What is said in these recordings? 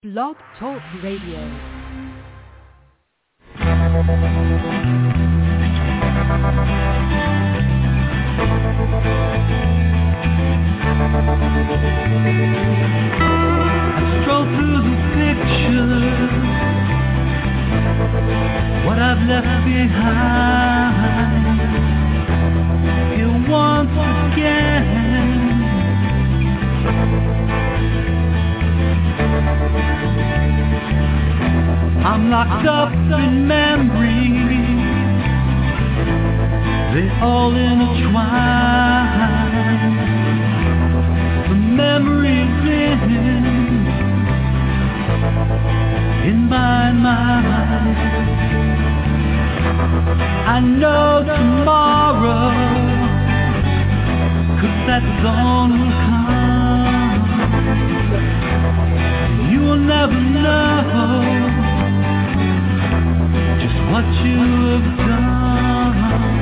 Blog Talk Radio. Stroll through the pictures, what I've left behind. Here once again, I'm locked up in memories, they all intertwine. The memories in my mind. I know tomorrow, 'cause that dawn will come. You will never know just what you have done.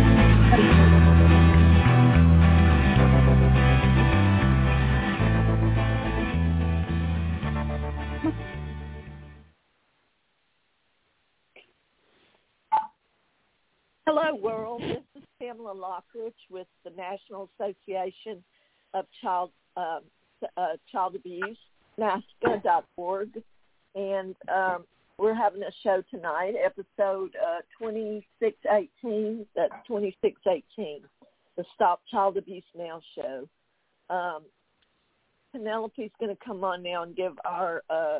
Hello, world. This is Pamela Lockridge with the National Association of Child Abuse, NAASCA.org, and we're having a show tonight, episode 2618. That's 2618, the Stop Child Abuse Now show. Penelope's going to come on now and give our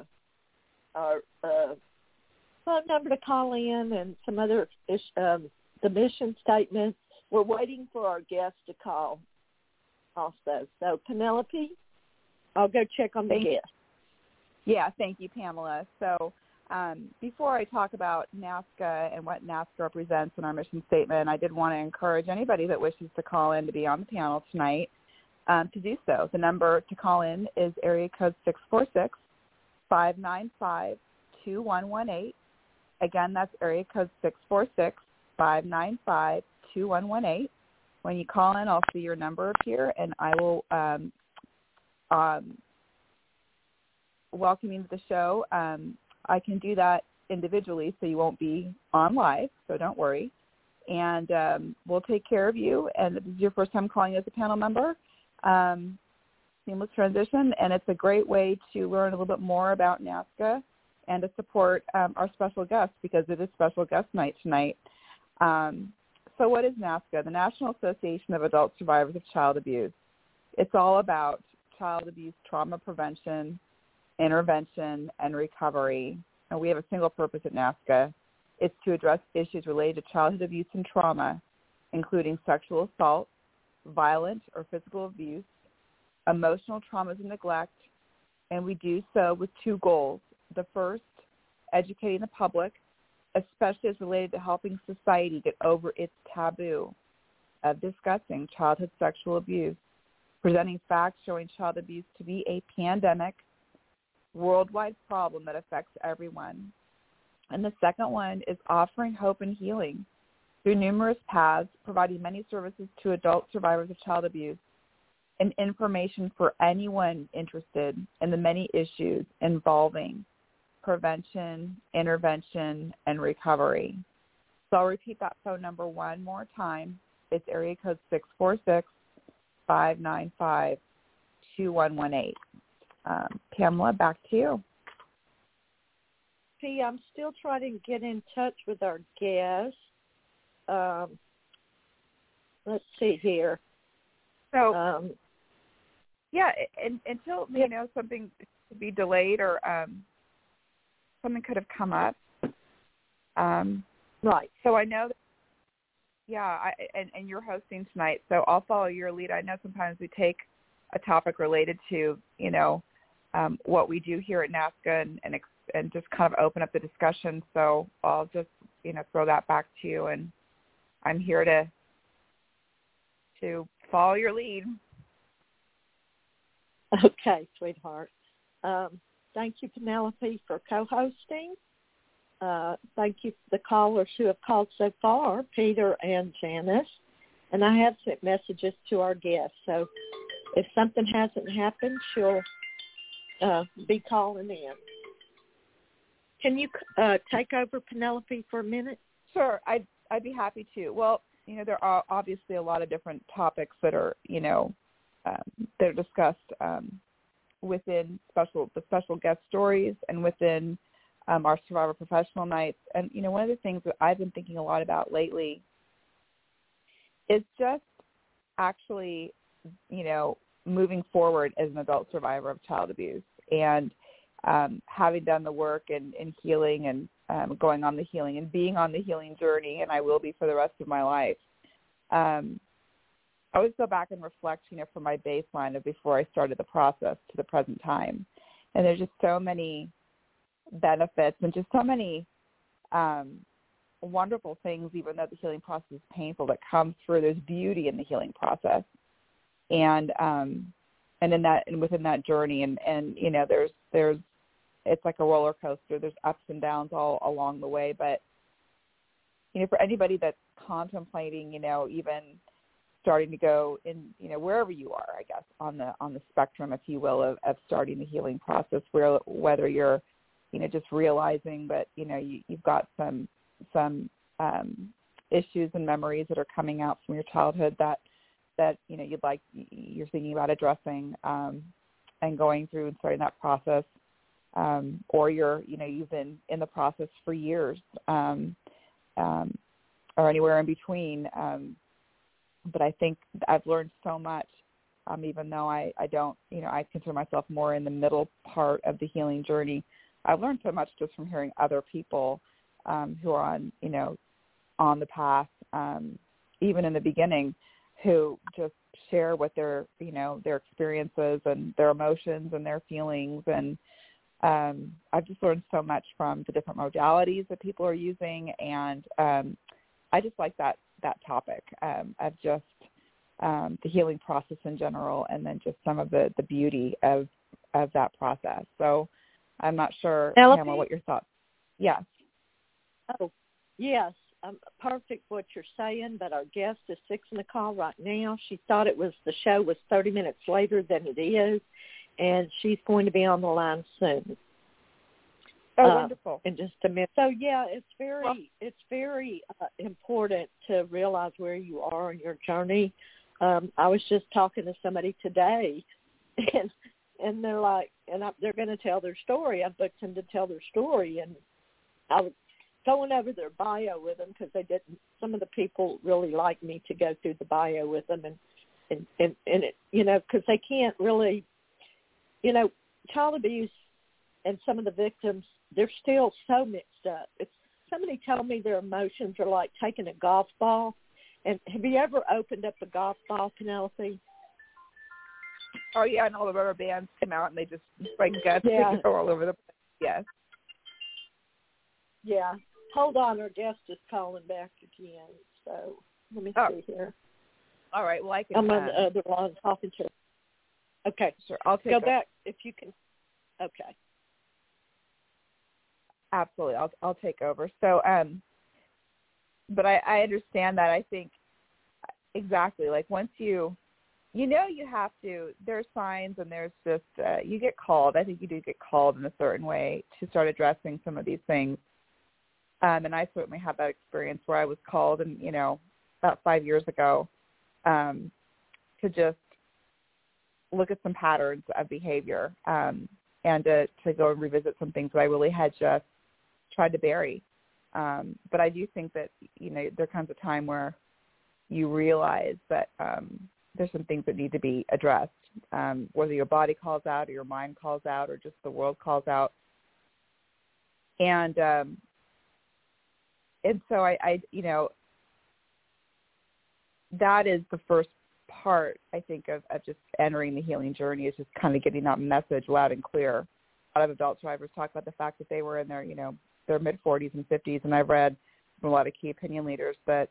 phone number to call in and some other the mission statement. We're waiting for our guest to call also. So, Penelope, I'll go check on the guest. Yeah, thank you, Pamela. So before I talk about NAASCA and what NAASCA represents in our mission statement, I did want to encourage anybody that wishes to call in to be on the panel tonight to do so. The number to call in is area code 646-595-2118. Again, that's area code 646-595-2118. When you call in, I'll see your number appear, and I will welcome you to the show. I can do that individually, so you won't be on live, so don't worry. And we'll take care of you. And if this is your first time calling as a panel member, seamless transition, and it's a great way to learn a little bit more about NAASCA and to support our special guest, because it is special guest night tonight. So what is NAASCA? The National Association of Adult Survivors of Child Abuse. It's all about child abuse trauma prevention, intervention, and recovery. And we have a single purpose at NAASCA. It's to address issues related to childhood abuse and trauma, including sexual assault, violent or physical abuse, emotional traumas and neglect, and we do so with two goals. The first, educating the public, especially as related to helping society get over its taboo of discussing childhood sexual abuse, presenting facts showing child abuse to be a pandemic, worldwide problem that affects everyone. And the second one is offering hope and healing through numerous paths, providing many services to adult survivors of child abuse and information for anyone interested in the many issues involving prevention, intervention, and recovery. So I'll repeat that phone number one more time. It's area code 646-595-2118. Pamela, back to you. See, I'm still trying to get in touch with our guest. Let's see here. So, until something could be delayed or something could have come up. Right. So I know that, and you're hosting tonight, so I'll follow your lead. I know sometimes we take a topic related to, what we do here at NAASCA and just kind of open up the discussion. So I'll just, throw that back to you, and I'm here to follow your lead. Okay, sweetheart. Thank you, Penelope, for co-hosting. Thank you for the callers who have called so far, Peter and Janice. And I have sent messages to our guests. So if something hasn't happened, she'll be calling in. Can you take over, Penelope, for a minute? Sure, I'd be happy to. Well, there are obviously a lot of different topics that are, that are discussed within the special guest stories and within our Survivor Professional Nights. And, one of the things that I've been thinking a lot about lately is just actually, moving forward as an adult survivor of child abuse and having done the work and healing and going on the healing and being on the healing journey, and I will be for the rest of my life. I always go back and reflect, from my baseline of before I started the process to the present time. And there's just so many benefits and just so many wonderful things, even though the healing process is painful, that come through. There's beauty in the healing process. And in that, and within that journey, and there's it's like a roller coaster. There's ups and downs all along the way. But for anybody that's contemplating, even starting to go in, wherever you are, I guess, on the spectrum, if you will, of starting the healing process, whether you're, just realizing that, you've got some issues and memories that are coming out from your childhood that you're thinking about addressing and going through and starting that process, or you've been in the process for years, or anywhere in between. But I think I've learned so much, even though I don't, I consider myself more in the middle part of the healing journey. I've learned so much just from hearing other people who are on the path, even in the beginning, who just share what their experiences and their emotions and their feelings. And I've just learned so much from the different modalities that people are using. And I just like that topic of just the healing process in general, and then just some of the beauty of that process. So I'm not sure, Pamela, what your thoughts. Yes. Oh, yes. Perfect what you're saying, but our guest is fixing the call right now. She thought the show was 30 minutes later than it is, and she's going to be on the line soon. Oh, wonderful. In just a minute. So, yeah, it's very important to realize where you are in your journey. I was just talking to somebody today, and they're like, they're going to tell their story. I booked them to tell their story, and I was going over their bio with them because some of the people really like me to go through the bio with them, and it, because they can't really, child abuse and some of the victims, they're still so mixed up. Somebody told me their emotions are like taking a golf ball. And have you ever opened up a golf ball, Penelope? Oh, yeah, and all the rubber bands come out and they just spring guts go all over the place. Yes. Yeah. Hold on, our guest is calling back again. So let me see here. All right. Well, I can. I'm on the other line talking to her. Okay. Sure. I'll take Go back if you can. Okay. Absolutely. I'll take over. So, but I understand that. I think exactly, like once you have to, there's signs and there's just, you get called. I think you do get called in a certain way to start addressing some of these things. And I certainly had that experience where I was called, and about 5 years ago, to just look at some patterns of behavior, and to go and revisit some things that I really had just tried to bury. But I do think that there comes a time where you realize that there's some things that need to be addressed, whether your body calls out or your mind calls out or just the world calls out. And so I that is the first part, I think, of just entering the healing journey, is just kind of getting that message loud and clear. A lot of adult survivors talk about the fact that they were in their mid-40s and 50s, and I've read from a lot of key opinion leaders that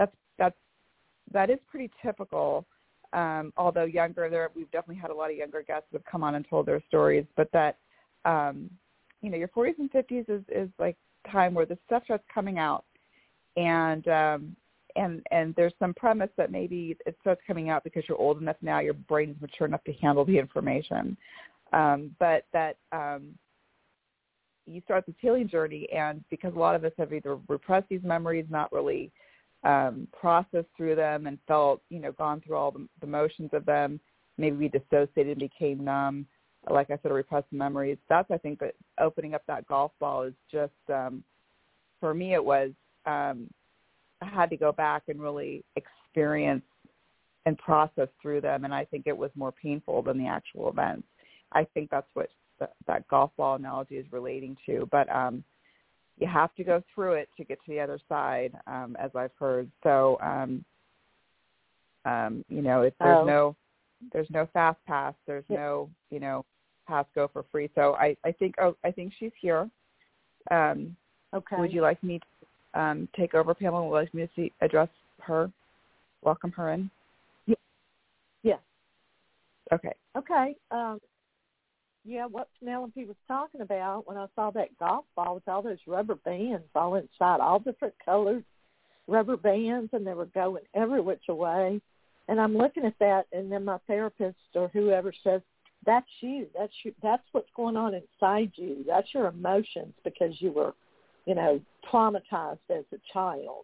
is pretty typical. Although younger, we've definitely had a lot of younger guests that have come on and told their stories, but that your 40s and 50s is like time where the stuff starts coming out, and there's some premise that maybe it starts coming out because you're old enough now, your brain's mature enough to handle the information, but that you start this healing journey, and because a lot of us have either repressed these memories, not really processed through them and felt, gone through all the motions of them, maybe we dissociated and became numb, like I said, repressed memories. That's, I think, that opening up that golf ball is just, for me it was, I had to go back and really experience and process through them, and I think it was more painful than the actual events. I think that's what that golf ball analogy is relating to. But you have to go through it to get to the other side, as I've heard. So, there's no fast pass. There's no, pass go for free. So I think she's here. Okay. Would you like me to take over, Pamela? Would you like me to address her, welcome her in? Yeah. Okay. Okay. What Penelope was talking about when I saw that golf ball with all those rubber bands all inside, all different colored rubber bands, and they were going every which way. And I'm looking at that, and then my therapist or whoever says, that's you. That's what's going on inside you. That's your emotions because you were, traumatized as a child.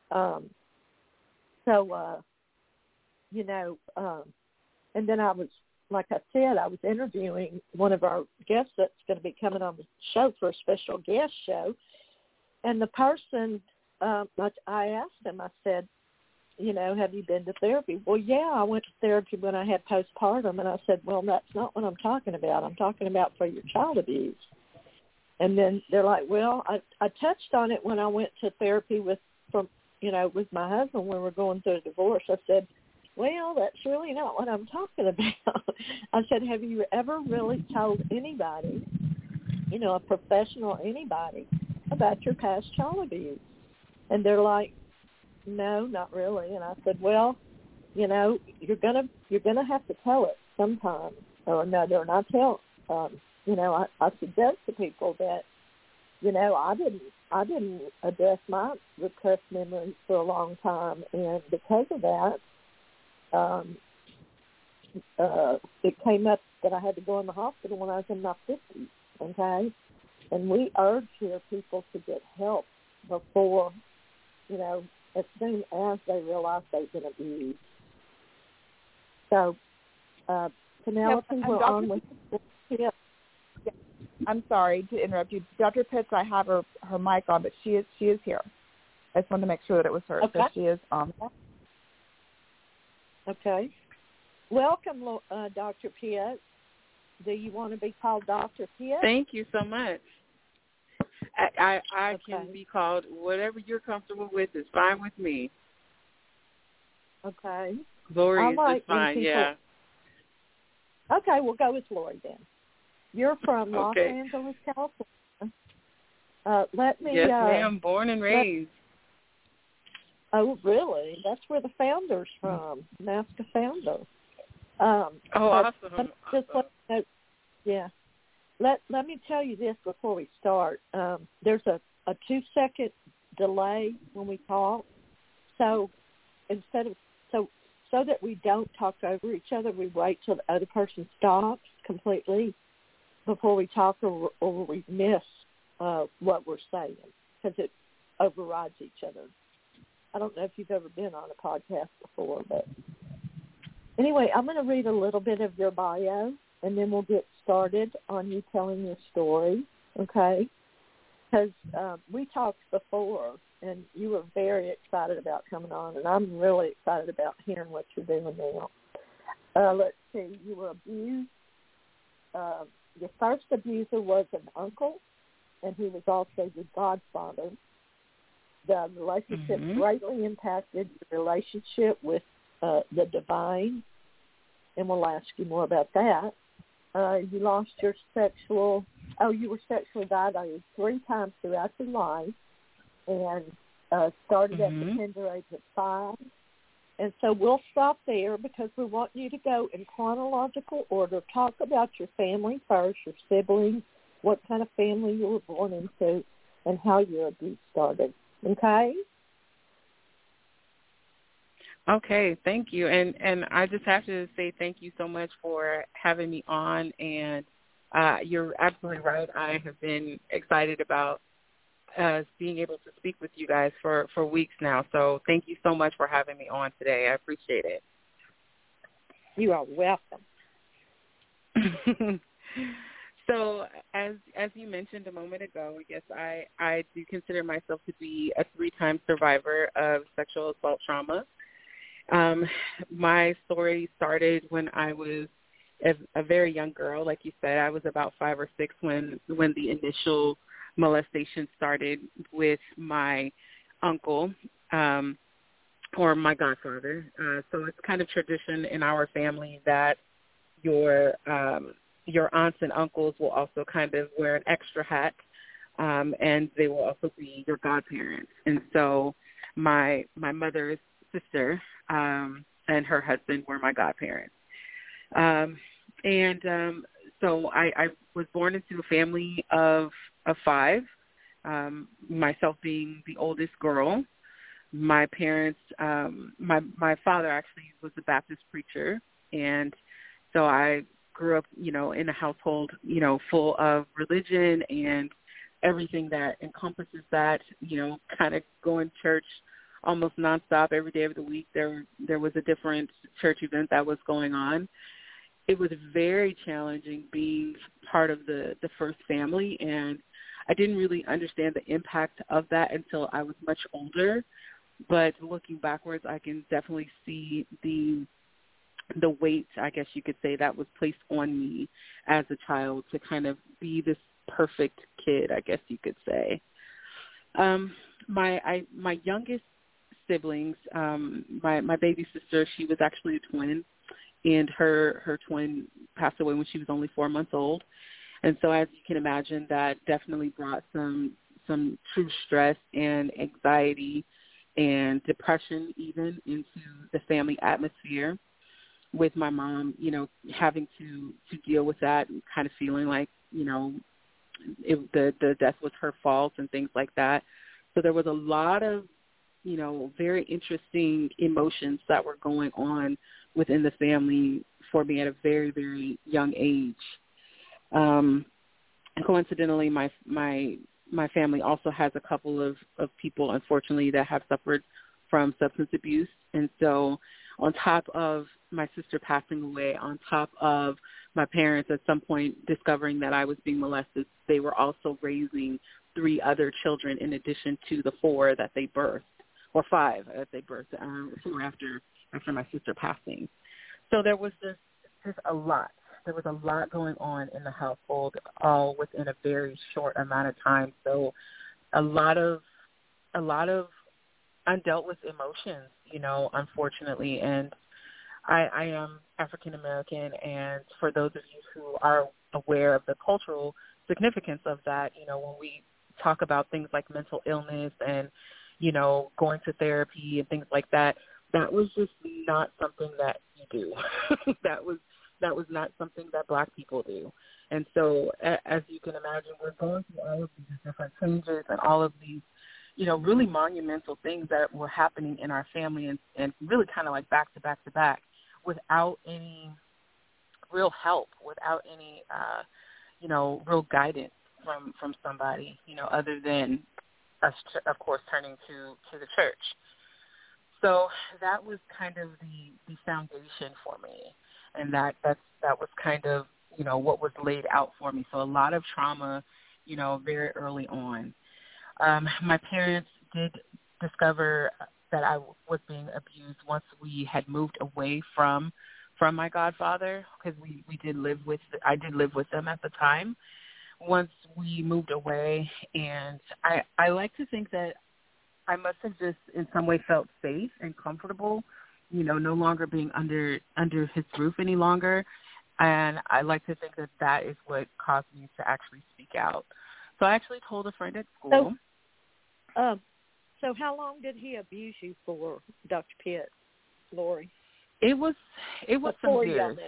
And then I was, like I said, I was interviewing one of our guests that's going to be coming on the show for a special guest show. And the person, I asked him, I said, have you been to therapy? Well, yeah, I went to therapy when I had postpartum. And I said, well, that's not what I'm talking about. I'm talking about for your child abuse. And then they're like, well, I touched on it when I went to therapy with my husband when we were going through a divorce. I said, well, that's really not what I'm talking about. I said, have you ever really told anybody, a professional, anybody, about your past child abuse? And they're like, no, not really. And I said, well, you're gonna have to tell it sometime or another. And I suggest to people that, I didn't address my repressed memories for a long time, and because of that, it came up that I had to go in the hospital when I was in my 50s, okay? And we urge here people to get help before, as soon as they realize they've been abused. So, Penelope, we're on with Pitts. I'm sorry to interrupt you. Dr. Pitts, I have her mic on, but she is here. I just wanted to make sure that it was her. Okay. So she is on. Okay. Welcome, Dr. Pitts. Do you want to be called Dr. Pitts? Thank you so much. I Okay. can be called whatever you're comfortable with is fine with me. Okay. Lori is like just fine, people... yeah. Okay, we'll go with Lori then. You're from Los Okay. Angeles, California. Let me... Yes, ma'am, born and raised. Oh, really? That's where the founder's from, NAASCA founder. Awesome. Yeah. Let me tell you this before we start. There's a 2-second delay when we talk. So so that we don't talk over each other, we wait till the other person stops completely before we talk, or we miss what we're saying because it overrides each other. I don't know if you've ever been on a podcast before, but anyway, I'm going to read a little bit of your bio, and then we'll get started on you telling your story, okay? Because we talked before, and you were very excited about coming on, and I'm really excited about hearing what you're doing now. Let's see. You were abused. Your first abuser was an uncle, and he was also your godfather. The relationship greatly impacted your relationship with the divine, and we'll ask you more about that. You lost your you were sexually violated 3 times throughout your life, and started at the tender age of 5. And so we'll stop there because we want you to go in chronological order. Talk about your family first, your siblings, what kind of family you were born into, and how your abuse started. Okay? Okay, thank you. And I just have to say thank you so much for having me on. And You're absolutely right. I have been excited about being able to speak with you guys for weeks now. So thank you so much for having me on today. I appreciate it. You are welcome. So as you mentioned a moment ago, yes, I do consider myself to be a 3-time survivor of sexual assault trauma. My story started when I was a very young girl. Like you said, I was about 5 or 6 when the initial molestation started with my uncle or my godfather. So it's kind of tradition in our family that your aunts and uncles will also kind of wear an extra hat, and they will also be your godparents. And so my mother's sister and her husband were my godparents. So I was born into a family of 5, myself being the oldest girl. My parents, my father actually was a Baptist preacher, and so I grew up, in a household, full of religion and everything that encompasses that, kind of going to church almost nonstop every day of the week. There was a different church event that was going on. It was very challenging being part of the first family, and I didn't really understand the impact of that until I was much older. But looking backwards, I can definitely see the weight, I guess you could say, that was placed on me as a child to kind of be this perfect kid, I guess you could say. My youngest siblings, my baby sister, she was actually a twin, and her twin passed away when she was only 4 months old. And so as you can imagine, that definitely brought some true stress and anxiety and depression even into the family atmosphere, with my mom, having to deal with that and kind of feeling like, the death was her fault and things like that. So there was a lot of, very interesting emotions that were going on within the family for me at a very, very young age. And coincidentally, my family also has a couple of people, unfortunately, that have suffered from substance abuse. And so on top of my sister passing away, on top of my parents at some point discovering that I was being molested, they were also raising 3 other children in addition to the 4 that they birthed, or 5 that they birthed, 4 after my sister passing. So there was just a lot. There was a lot going on in the household, all within a very short amount of time. So a lot of undealt with emotions, unfortunately. And I am African American, and for those of you who are aware of the cultural significance of that, when we talk about things like mental illness and, going to therapy and things like that, that was just not something that you do. That was not something that Black people do. And so as you can imagine, we're going through all of these different changes and all of these, really monumental things that were happening in our family and really kind of like back to back to back without any real help, without any, real guidance from somebody, other than us, of course, turning to the church. So that was kind of the foundation for me. And that was kind of, what was laid out for me. So a lot of trauma, very early on. My parents did discover that I was being abused once we had moved away from my godfather, because I did live with them at the time. Once we moved away, and I like to think that I must have just in some way felt safe and comfortable, no longer being under his roof any longer. And I like to think that is what caused me to actually speak out. So I actually told a friend at school. So how long did he abuse you for, Dr. Pitt, Lori? It was Before some years.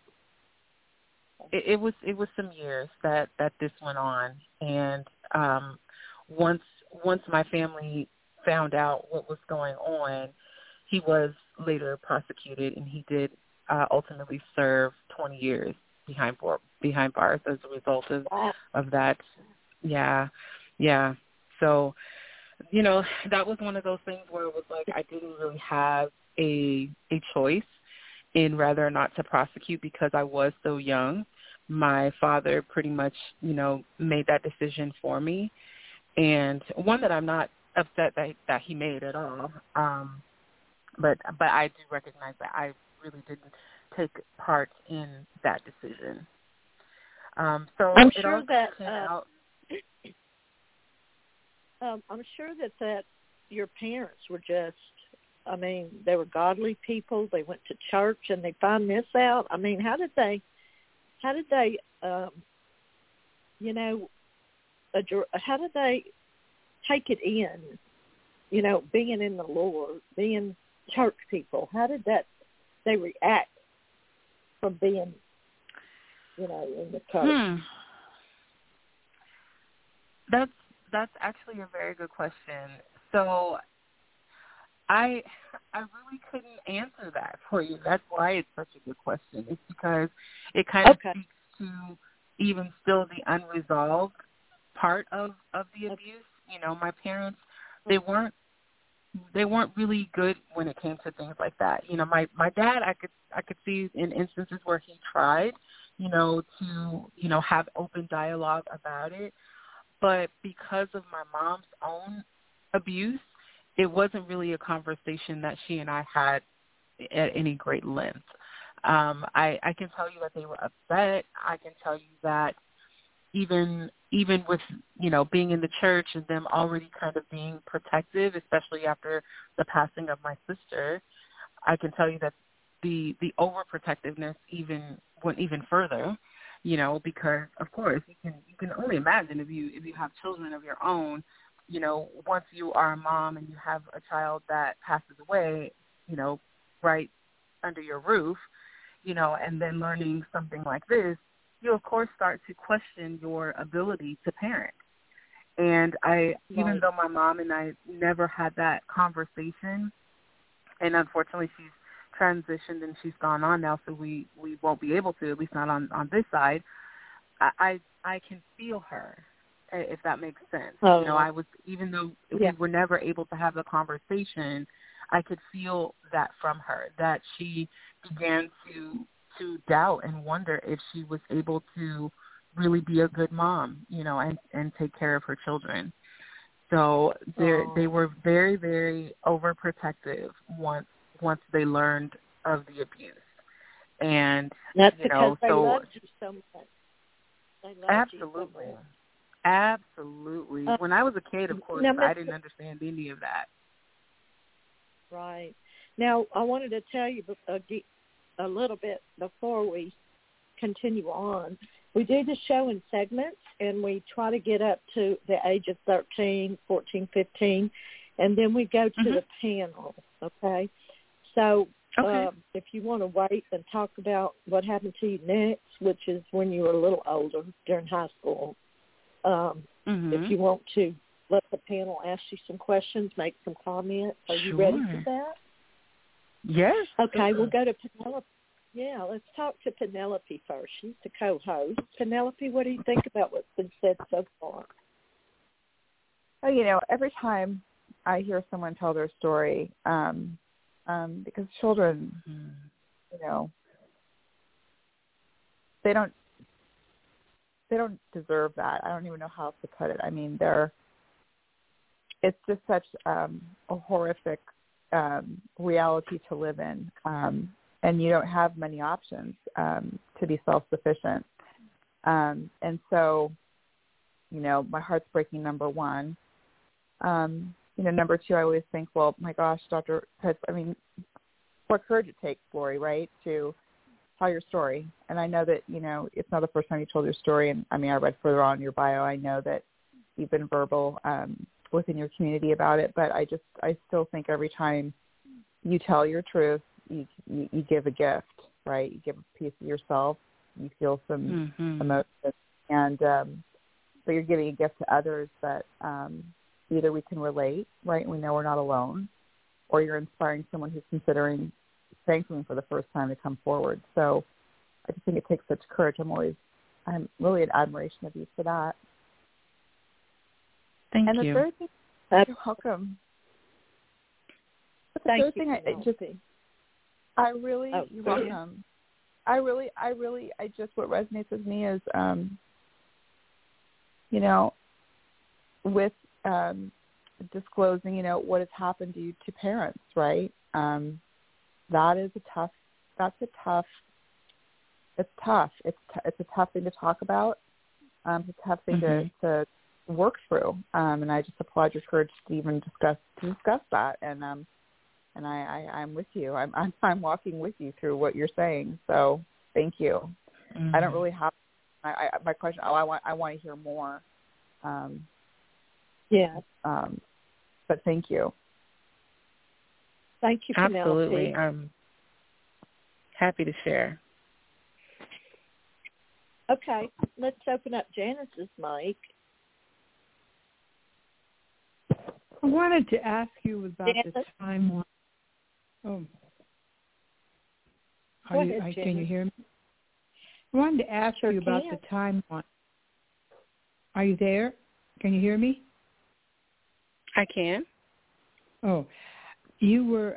It was some years that this went on, and once my family found out what was going on, he was later prosecuted, and he did ultimately serve 20 years behind behind bars as a result of that. Yeah. So, that was one of those things where it was like I didn't really have a choice in whether or not to prosecute because I was so young. My father pretty much, made that decision for me, and one that I'm not upset that he made at all. But I do recognize that I really didn't take part in that decision. So I'm it sure all that came out. I'm sure that your parents were just, they were godly people. They went to church and they found this out. How did they how did they take it in, being in the Lord, being church people? How did they react from being, in the church? That's actually a very good question. So I really couldn't answer that for you. That's why it's such a good question. It's because it kind of speaks to even still the unresolved part of the abuse. My parents, they weren't really good when it came to things like that. My dad, I could see in instances where he tried, to have open dialogue about it. But because of my mom's own abuse, it wasn't really a conversation that she and I had at any great length. I can tell you that they were upset. I can tell you that even with, being in the church and them already kind of being protective, especially after the passing of my sister, I can tell you that the overprotectiveness went even further. Because of course you can only imagine if you have children of your own, once you are a mom and you have a child that passes away, right under your roof, and then learning something like this, you of course start to question your ability to parent. And even though my mom and I never had that conversation, and unfortunately she's transitioned and she's gone on now, so we won't be able to, at least not on this side. I can feel her, if that makes sense. I was, even though we were never able to have the conversation, I could feel that from her, that she began to doubt and wonder if she was able to really be a good mom, and take care of her children. So they were very, very overprotective once they learned of the abuse. And that's because they loved you so much. Absolutely. Absolutely. When I was a kid, of course, I didn't understand any of that. Right. Now, I wanted to tell you a little bit before we continue on. We do the show in segments, and we try to get up to the age of 13, 14, 15, and then we go to the panel, okay? So if you want to wait and talk about what happened to you next, which is when you were a little older during high school, if you want to let the panel ask you some questions, make some comments. Are you ready for that? Yes. Okay, we'll go to Penelope. Yeah, let's talk to Penelope first. She's the co-host. Penelope, what do you think about what's been said so far? Well, every time I hear someone tell their story, because children, they don't deserve that. I don't even know how else to put it. It's just such a horrific reality to live in, and you don't have many options to be self-sufficient. And so, my heart's breaking, number one. Number two, I always think, well, my gosh, Dr. Pitts, what courage it takes, Lori, right, to tell your story. And I know that, it's not the first time you told your story. And I read further on in your bio. I know that you've been verbal within your community about it. But I still think every time you tell your truth, you give a gift, right? You give a piece of yourself. You feel some emotion. And so you're giving a gift to others that either we can relate, right, and we know we're not alone, or you're inspiring someone who's considering saying something for the first time to come forward. So I just think it takes such courage. I'm always I'm really in admiration of you for that. Thank and you. And the third thing, you're welcome. The third thing, you're welcome. What resonates with me is, with disclosing, what has happened to you to parents, right? It's tough. It's a tough thing to talk about. It's a tough thing to work through. And I just applaud your courage to even discuss that. And I'm with you. I'm walking with you through what you're saying. So thank you. I don't really have my question. I want to hear more. But thank you. Thank you, Penelope. Absolutely. I'm happy to share. Okay, let's open up Janice's mic. I wanted to ask you about the timeline. Oh, can you hear me? I wanted to ask you about the timeline. Are you there? Can you hear me? I can. Oh, you were.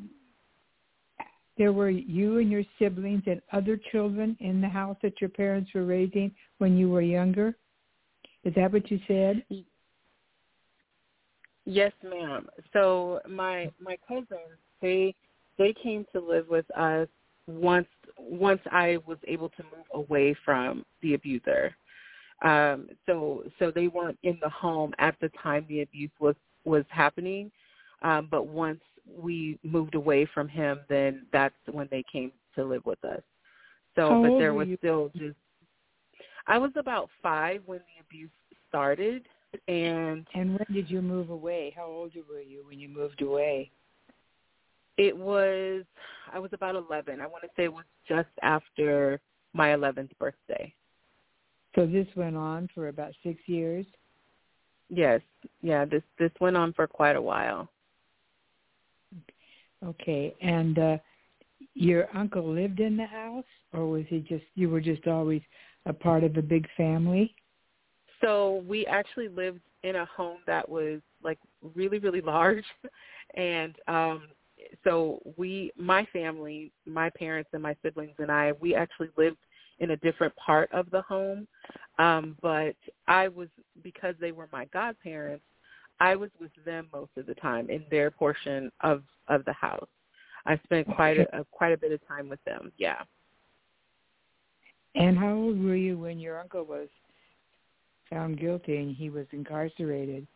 There were you and your siblings and other children in the house that your parents were raising when you were younger. Is that what you said? Yes, ma'am. So my cousins, they came to live with us once I was able to move away from the abuser. So they weren't in the home at the time the abuse was happening. But once we moved away from him, then that's when they came to live with us. So, How but there old was were you? still just, I was about 5 when the abuse started. And when did you move away? How old were you when you moved away? I was about 11. I want to say it was just after my 11th birthday. So this went on for about 6 years? Yes. Yeah, this went on for quite a while. Okay. And your uncle lived in the house, or was you were just always a part of a big family? So we actually lived in a home that was like really, really large. And so my family, my parents and my siblings and I, we actually lived in a different part of the home. But because they were my godparents, I was with them most of the time in their portion of the house. I spent quite a bit of time with them. Yeah. And how old were you when your uncle was found guilty and he was incarcerated?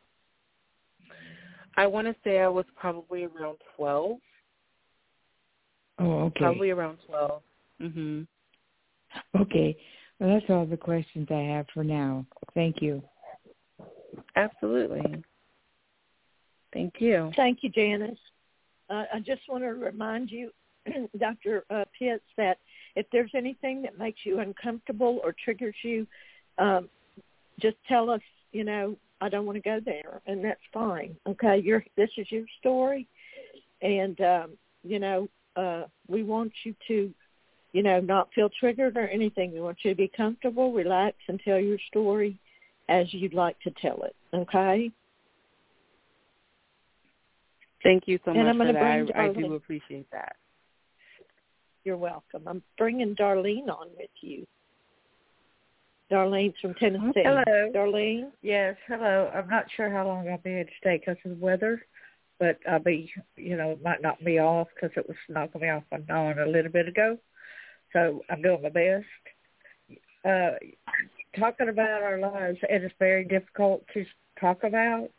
I want to say I was probably around 12. Oh, okay. Probably around 12. Mhm. Okay. Well, that's all the questions I have for now. Thank you. Absolutely. Thank you. Thank you, Janice. I just want to remind you, Dr. Pitts, that if there's anything that makes you uncomfortable or triggers you, just tell us, I don't want to go there, and that's fine. Okay, this is your story, and, we want you to, not feel triggered or anything. We want you to be comfortable, relax, and tell your story as you'd like to tell it, okay? Thank you so much for that. I do appreciate that. You're welcome. I'm bringing Darlene on with you. Darlene's from Tennessee. Hello. Darlene? Yes, hello. I'm not sure how long I'll be able to stay because of the weather, but I'll be, it might knock me off because it was knocking me off my dawn a little bit ago. So I'm doing my best. Talking about our lives, it is very difficult to talk about,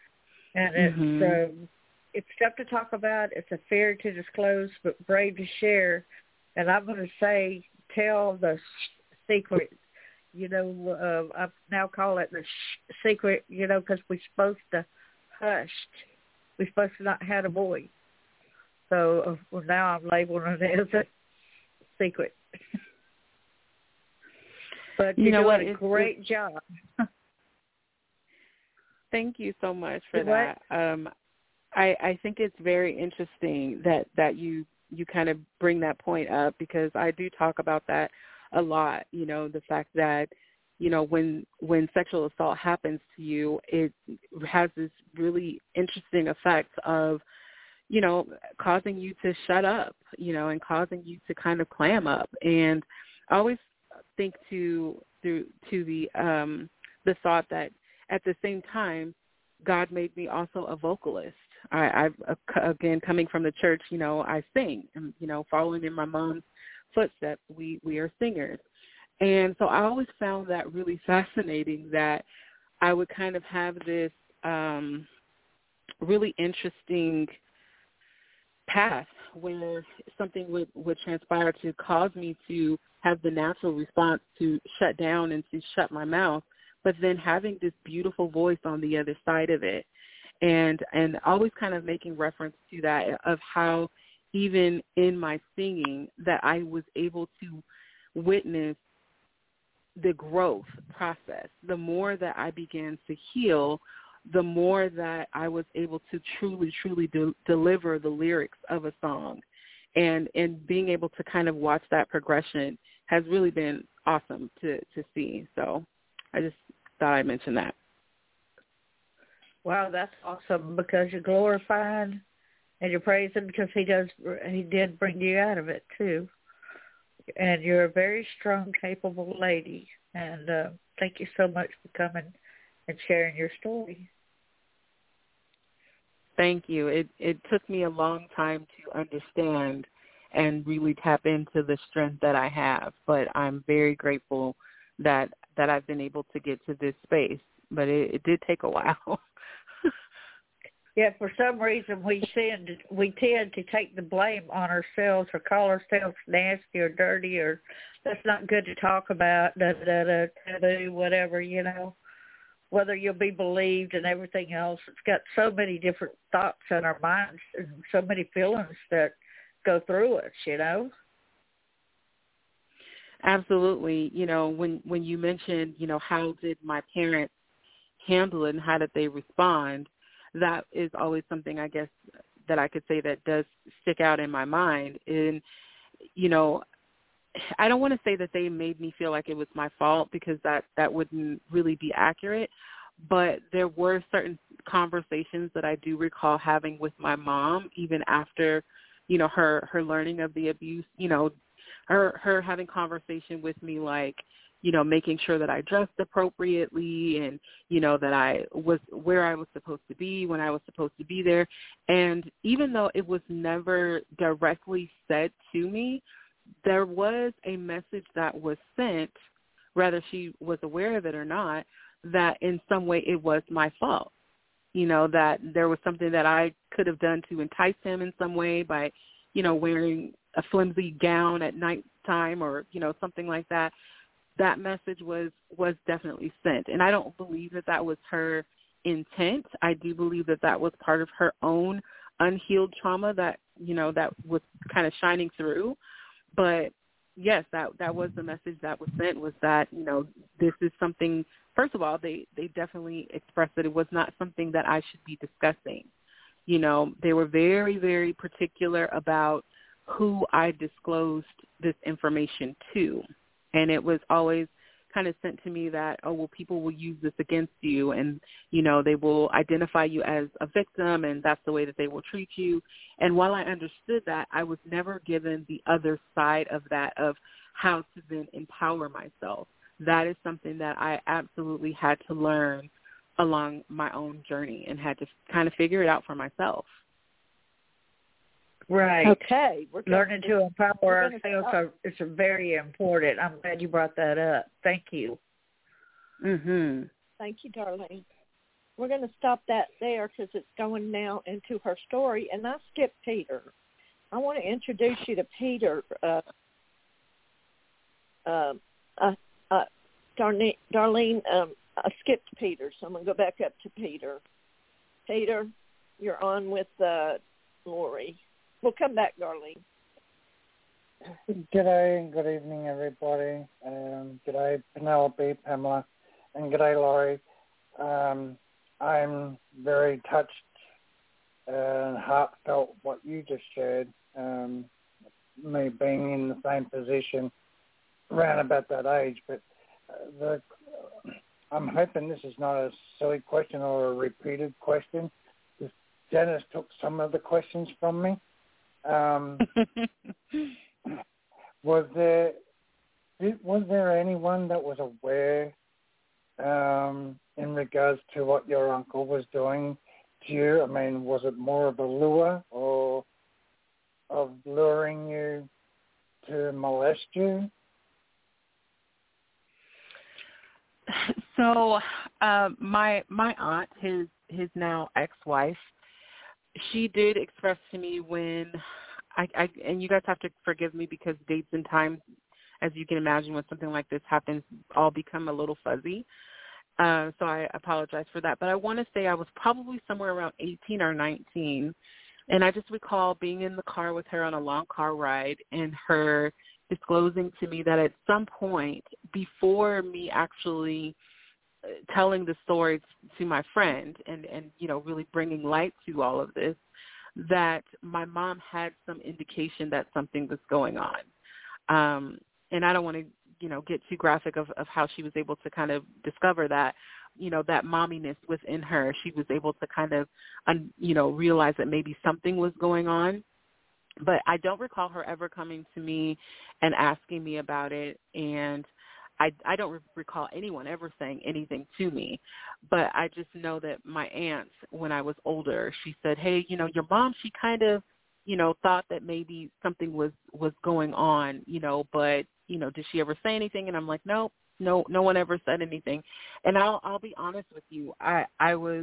and it's tough to talk about. It's a fear to disclose, but brave to share. And I'm going to say, tell the secret. I now call it the secret, because we're supposed to hushed. We're supposed to not have a voice. So now I'm labeling it as a secret. But you're doing a great job. Thank you so much for that. I think it's very interesting that you kind of bring that point up, because I do talk about that a lot, you know, the fact that, you know, when sexual assault happens to you, it has this really interesting effect of, you know, causing you to shut up, you know, and causing you to kind of clam up. And I always think to the thought that at the same time, God made me also a vocalist. I've again, coming from the church, you know, I sing, and, you know, following in my mom's footsteps, we are singers. And so I always found that really fascinating, that I would kind of have this really interesting path where something would transpire to cause me to have the natural response to shut down and to shut my mouth, but then having this beautiful voice on the other side of it. And always kind of making reference to that, of how even in my singing that I was able to witness the growth process. The more that I began to heal, the more that I was able to truly deliver the lyrics of a song. And being able to kind of watch that progression has really been awesome to see. So I just thought I'd mention that. Wow, that's awesome, because you're glorifying and you're praising, because he did bring you out of it too. And you're a very strong, capable lady. And thank you so much for coming and sharing your story. Thank you. It took me a long time to understand and really tap into the strength that I have, but I'm very grateful that I've been able to get to this space. But it did take a while. Yeah, for some reason we tend to take the blame on ourselves, or call ourselves nasty or dirty, or that's not good to talk about, taboo, whatever, you know, whether you'll be believed and everything else. It's got so many different thoughts in our minds and so many feelings that go through us, you know. Absolutely. You know, when you mentioned, you know, how did my parents handle it and how did they respond, that is always something, I guess, that I could say that does stick out in my mind. And, you know, I don't want to say that they made me feel like it was my fault, because that wouldn't really be accurate. But there were certain conversations that I do recall having with my mom, even after, you know, her learning of the abuse, you know, her having conversation with me, like, you know, making sure that I dressed appropriately, and, you know, that I was where I was supposed to be when I was supposed to be there. And even though it was never directly said to me, there was a message that was sent, whether she was aware of it or not, that in some way it was my fault. You know, that there was something that I could have done to entice him in some way by, you know, wearing a flimsy gown at nighttime, or, you know, something like that. That message was definitely sent. And I don't believe that was her intent. I do believe that was part of her own unhealed trauma that, you know, that was kind of shining through. But yes, that was the message that was sent, was that, you know, this is something, first of all, they definitely expressed that it was not something that I should be discussing. You know, they were very, very particular about who I disclosed this information to. And it was always kind of sent to me that, oh, well, people will use this against you, and, you know, they will identify you as a victim, and that's the way that they will treat you. And while I understood that, I was never given the other side of that, of how to then empower myself. That is something that I absolutely had to learn along my own journey, and had to kind of figure it out for myself. Right. Okay. Learning to empower ourselves is very important. I'm glad you brought that up. Thank you. Mhm. Thank you, Darlene. We're going to stop that there, because it's going now into her story. And I skipped Peter. I want to introduce you to Peter. Darlene, I skipped Peter, so I'm going to go back up to Peter. Peter, you're on with Lori. We'll come back, Darlene. G'day and good evening, everybody. G'day, Penelope, Pamela, and g'day, Laurie. I'm very touched and heartfelt what you just shared. Me being in the same position around about that age, but I'm hoping this is not a silly question or a repeated question. Janice took some of the questions from me. Was there anyone that was aware in regards to what your uncle was doing to you? I mean, was it more of a lure or of luring you to molest you? So my aunt, his now ex-wife, she did express to me when I and you guys have to forgive me because dates and times, as you can imagine, when something like this happens, all become a little fuzzy. So I apologize for that. But I want to say I was probably somewhere around 18 or 19, and I just recall being in the car with her on a long car ride and her disclosing to me that at some point before me actually telling the story to my friend and really bringing light to all of this, that my mom had some indication that something was going on. And I don't want to, get too graphic of how she was able to kind of discover that, that momminess within her. She was able to kind of, realize that maybe something was going on. But I don't recall her ever coming to me and asking me about it, and I don't recall anyone ever saying anything to me. But I just know that my aunt, when I was older, she said, hey, your mom, she kind of, thought that maybe something was going on, but, did she ever say anything? And I'm like, no one ever said anything. And I'll be honest with you, I was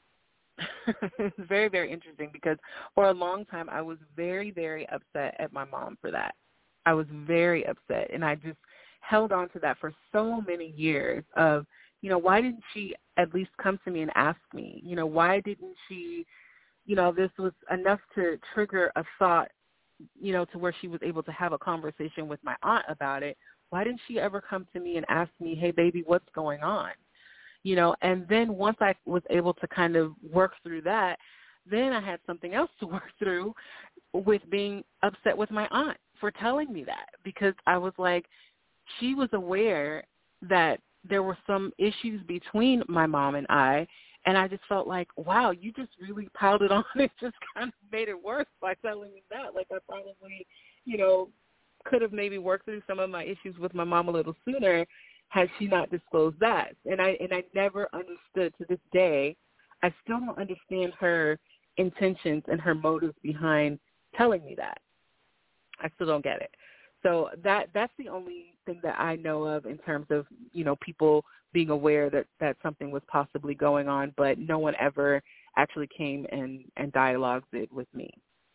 it's very, very interesting because for a long time I was very, very upset at my mom for that. I was very upset, and I just held on to that for so many years of, why didn't she at least come to me and ask me? Why didn't she, this was enough to trigger a thought, to where she was able to have a conversation with my aunt about it. Why didn't she ever come to me and ask me, hey, baby, what's going on? And then once I was able to kind of work through that, then I had something else to work through with being upset with my aunt for telling me that, because I was like, she was aware that there were some issues between my mom and I just felt like, wow, you just really piled it on and just kind of made it worse by telling me that. Like I probably, could have maybe worked through some of my issues with my mom a little sooner had she not disclosed that. And I never understood to this day. I still don't understand her intentions and her motives behind telling me that. I still don't get it. So that's the only thing that I know of in terms of, people being aware that something was possibly going on, but no one ever actually came and dialogued it with me.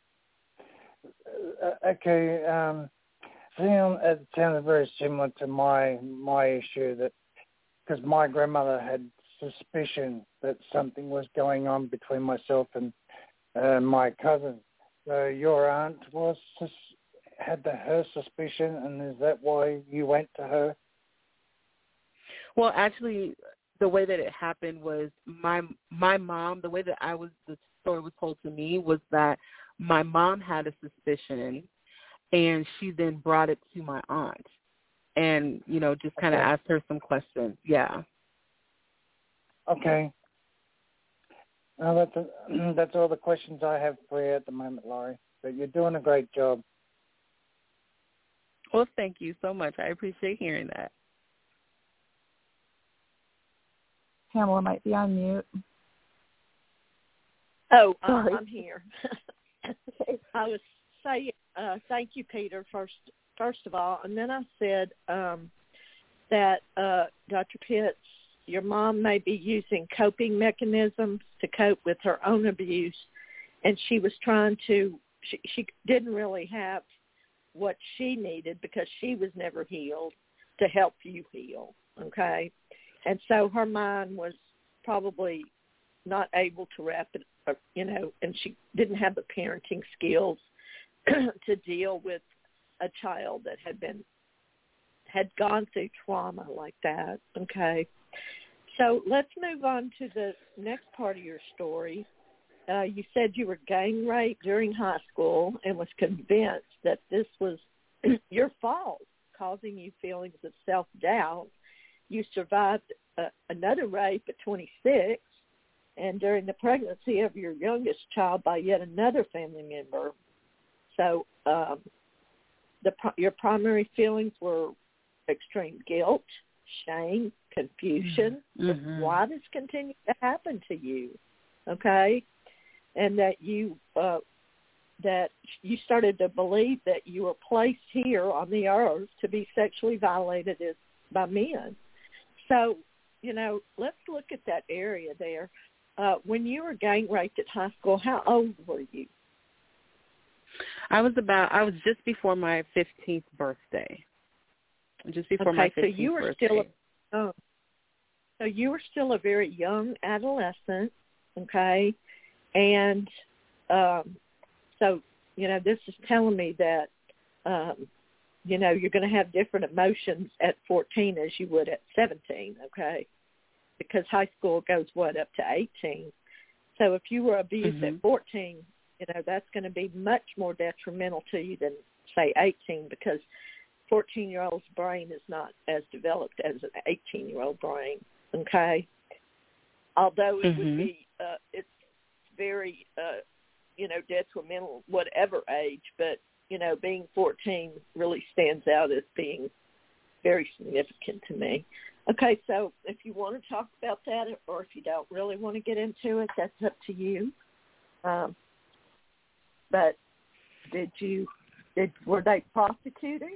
Okay. It sounded very similar to my issue, that because my grandmother had suspicion that something was going on between myself and my cousin. So your aunt had her suspicion, and is that why you went to her? Well, actually, the way that it happened was my mom, the way that the story was told to me was that my mom had a suspicion, and she then brought it to my aunt and, just kind of asked her some questions. Yeah. Okay. Well, that's all the questions I have for you at the moment, Laurie. But you're doing a great job. Well, thank you so much. I appreciate hearing that. Pamela might be on mute. Oh, I'm here. I was saying, thank you, Peter, first of all. And then I said that, Dr. Pitts, your mom may be using coping mechanisms to cope with her own abuse, and she was trying to, she didn't really have what she needed because she was never healed to help you heal, okay? And so her mind was probably not able to wrap it, and she didn't have the parenting skills to deal with a child that had gone through trauma like that, okay? So let's move on to the next part of your story. You said you were gang raped during high school and was convinced that this was your fault. causing you feelings of self-doubt. You survived another rape at 26, and during the pregnancy of your youngest child by yet another family member. So your primary feelings were extreme guilt, shame, confusion. Mm-hmm. Why this continues to happen to you, okay? And that you started to believe that you were placed here on the earth to be sexually violated by men. So, let's look at that area there. When you were gang raped at high school, how old were you? I was just before my 15th birthday. Just before my 15th birthday. So you were still a very young adolescent, okay? And so, this is telling me that, you're going to have different emotions at 14 as you would at 17, okay? Because high school goes, up to 18. So if you were abused at 14, that's going to be much more detrimental to you than, say, 18, because 14-year-old's brain is not as developed as an 18-year-old brain, okay? Although it would be, it's very, detrimental whatever age, but, being 14 really stands out as being very significant to me. Okay, so if you want to talk about that or if you don't really want to get into it, that's up to you. But were they prostituting?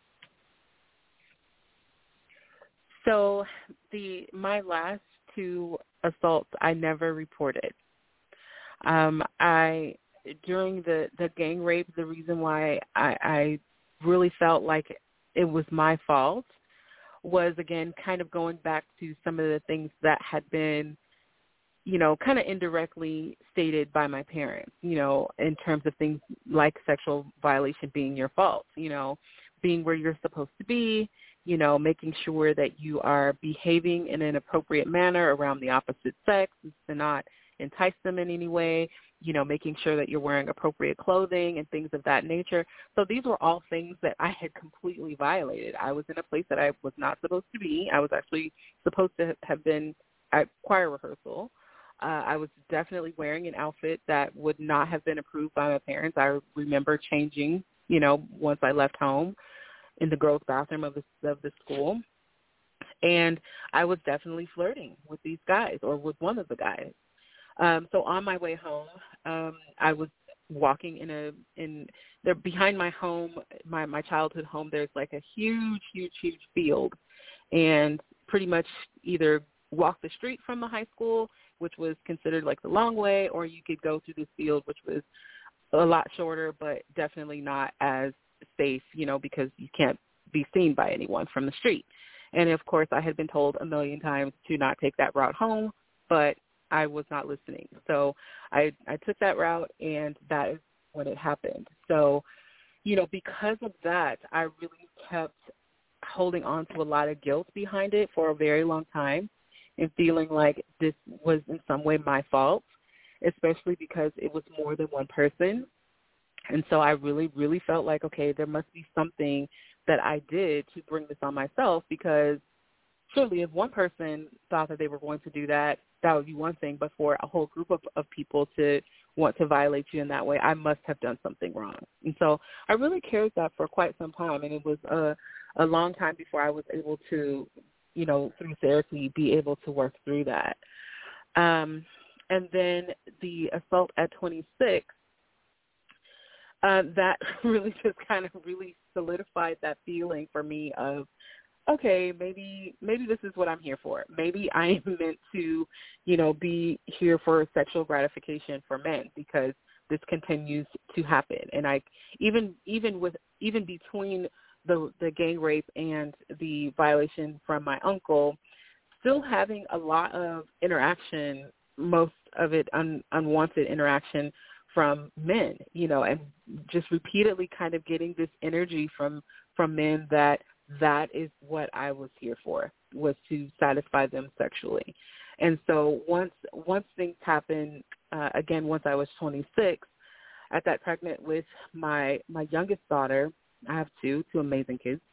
So my last two assaults I never reported. During the gang rape, the reason why I really felt like it was my fault was, again, kind of going back to some of the things that had been, kind of indirectly stated by my parents, in terms of things like sexual violation being your fault, being where you're supposed to be, making sure that you are behaving in an appropriate manner around the opposite sex to not entice them in any way, making sure that you're wearing appropriate clothing and things of that nature. So these were all things that I had completely violated. I was in a place that I was not supposed to be. I was actually supposed to have been at choir rehearsal. I was definitely wearing an outfit that would not have been approved by my parents. I remember changing, once I left home in the girls' bathroom of the school. And I was definitely flirting with these guys, or with one of the guys. So on my way home, I was walking behind my home, my childhood home. There's like a huge field, and pretty much either walk the street from the high school, which was considered like the long way, or you could go through this field, which was a lot shorter, but definitely not as safe, because you can't be seen by anyone from the street. And of course, I had been told a million times to not take that route home, but I was not listening. So I took that route, and that is when it happened. So, because of that, I really kept holding on to a lot of guilt behind it for a very long time, and feeling like this was in some way my fault, especially because it was more than one person. And so I really, really felt like, okay, there must be something that I did to bring this on myself, because surely if one person thought that they were going to do that, that would be one thing. But for a whole group of people to want to violate you in that way, I must have done something wrong. And so I really carried that for quite some time. And it was a long time before I was able to, through therapy, be able to work through that. And then the assault at 26, that really just kind of really solidified that feeling for me of, okay, maybe this is what I'm here for. Maybe I am meant to, be here for sexual gratification for men, because this continues to happen. And even between the gang rape and the violation from my uncle, still having a lot of interaction, most of it unwanted interaction from men, and just repeatedly kind of getting this energy from men that is what I was here for, was to satisfy them sexually. And so once things happened, again, once I was 26, I got pregnant with my youngest daughter. I have two amazing kids.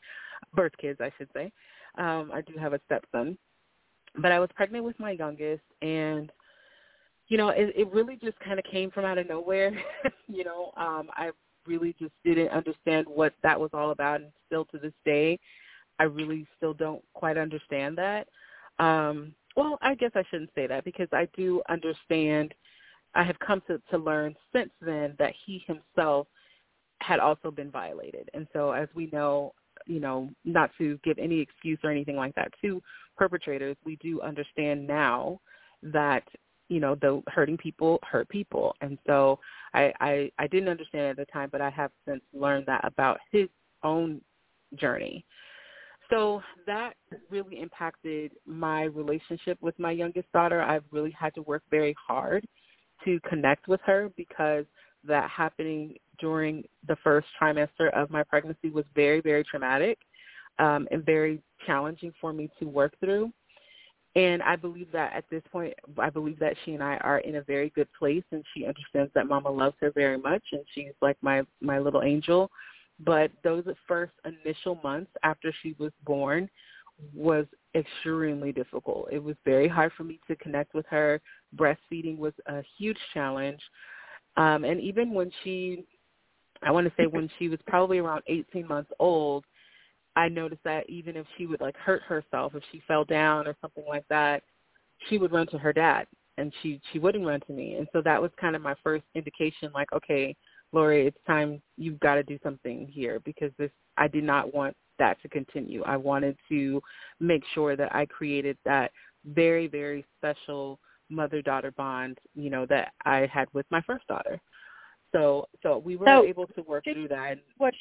birth kids, I should say. I do have a stepson. But I was pregnant with my youngest, and, it really just kind of came from out of nowhere. I really just didn't understand what that was all about, and still to this day, I really still don't quite understand that. Well, I guess I shouldn't say that, because I do understand. I have come to learn since then that he himself had also been violated. And so, as we know, not to give any excuse or anything like that to perpetrators, we do understand now that, the hurting people hurt people. And so I didn't understand at the time, but I have since learned that about his own journey. So that really impacted my relationship with my youngest daughter. I've really had to work very hard to connect with her, because that happening during the first trimester of my pregnancy was very, very traumatic and very challenging for me to work through. And I believe that at this point, I believe that she and I are in a very good place, and she understands that Mama loves her very much, and she's like my little angel. But those first initial months after she was born was extremely difficult. It was very hard for me to connect with her. Breastfeeding was a huge challenge. And even when she was probably around 18 months old, I noticed that even if she would hurt herself, if she fell down or something like that, she would run to her dad, and she wouldn't run to me. And so that was kind of my first indication, okay, Lori, it's time, you've got to do something here, because I did not want that to continue. I wanted to make sure that I created that very, very special mother-daughter bond, that I had with my first daughter. So we were able to work through that. Was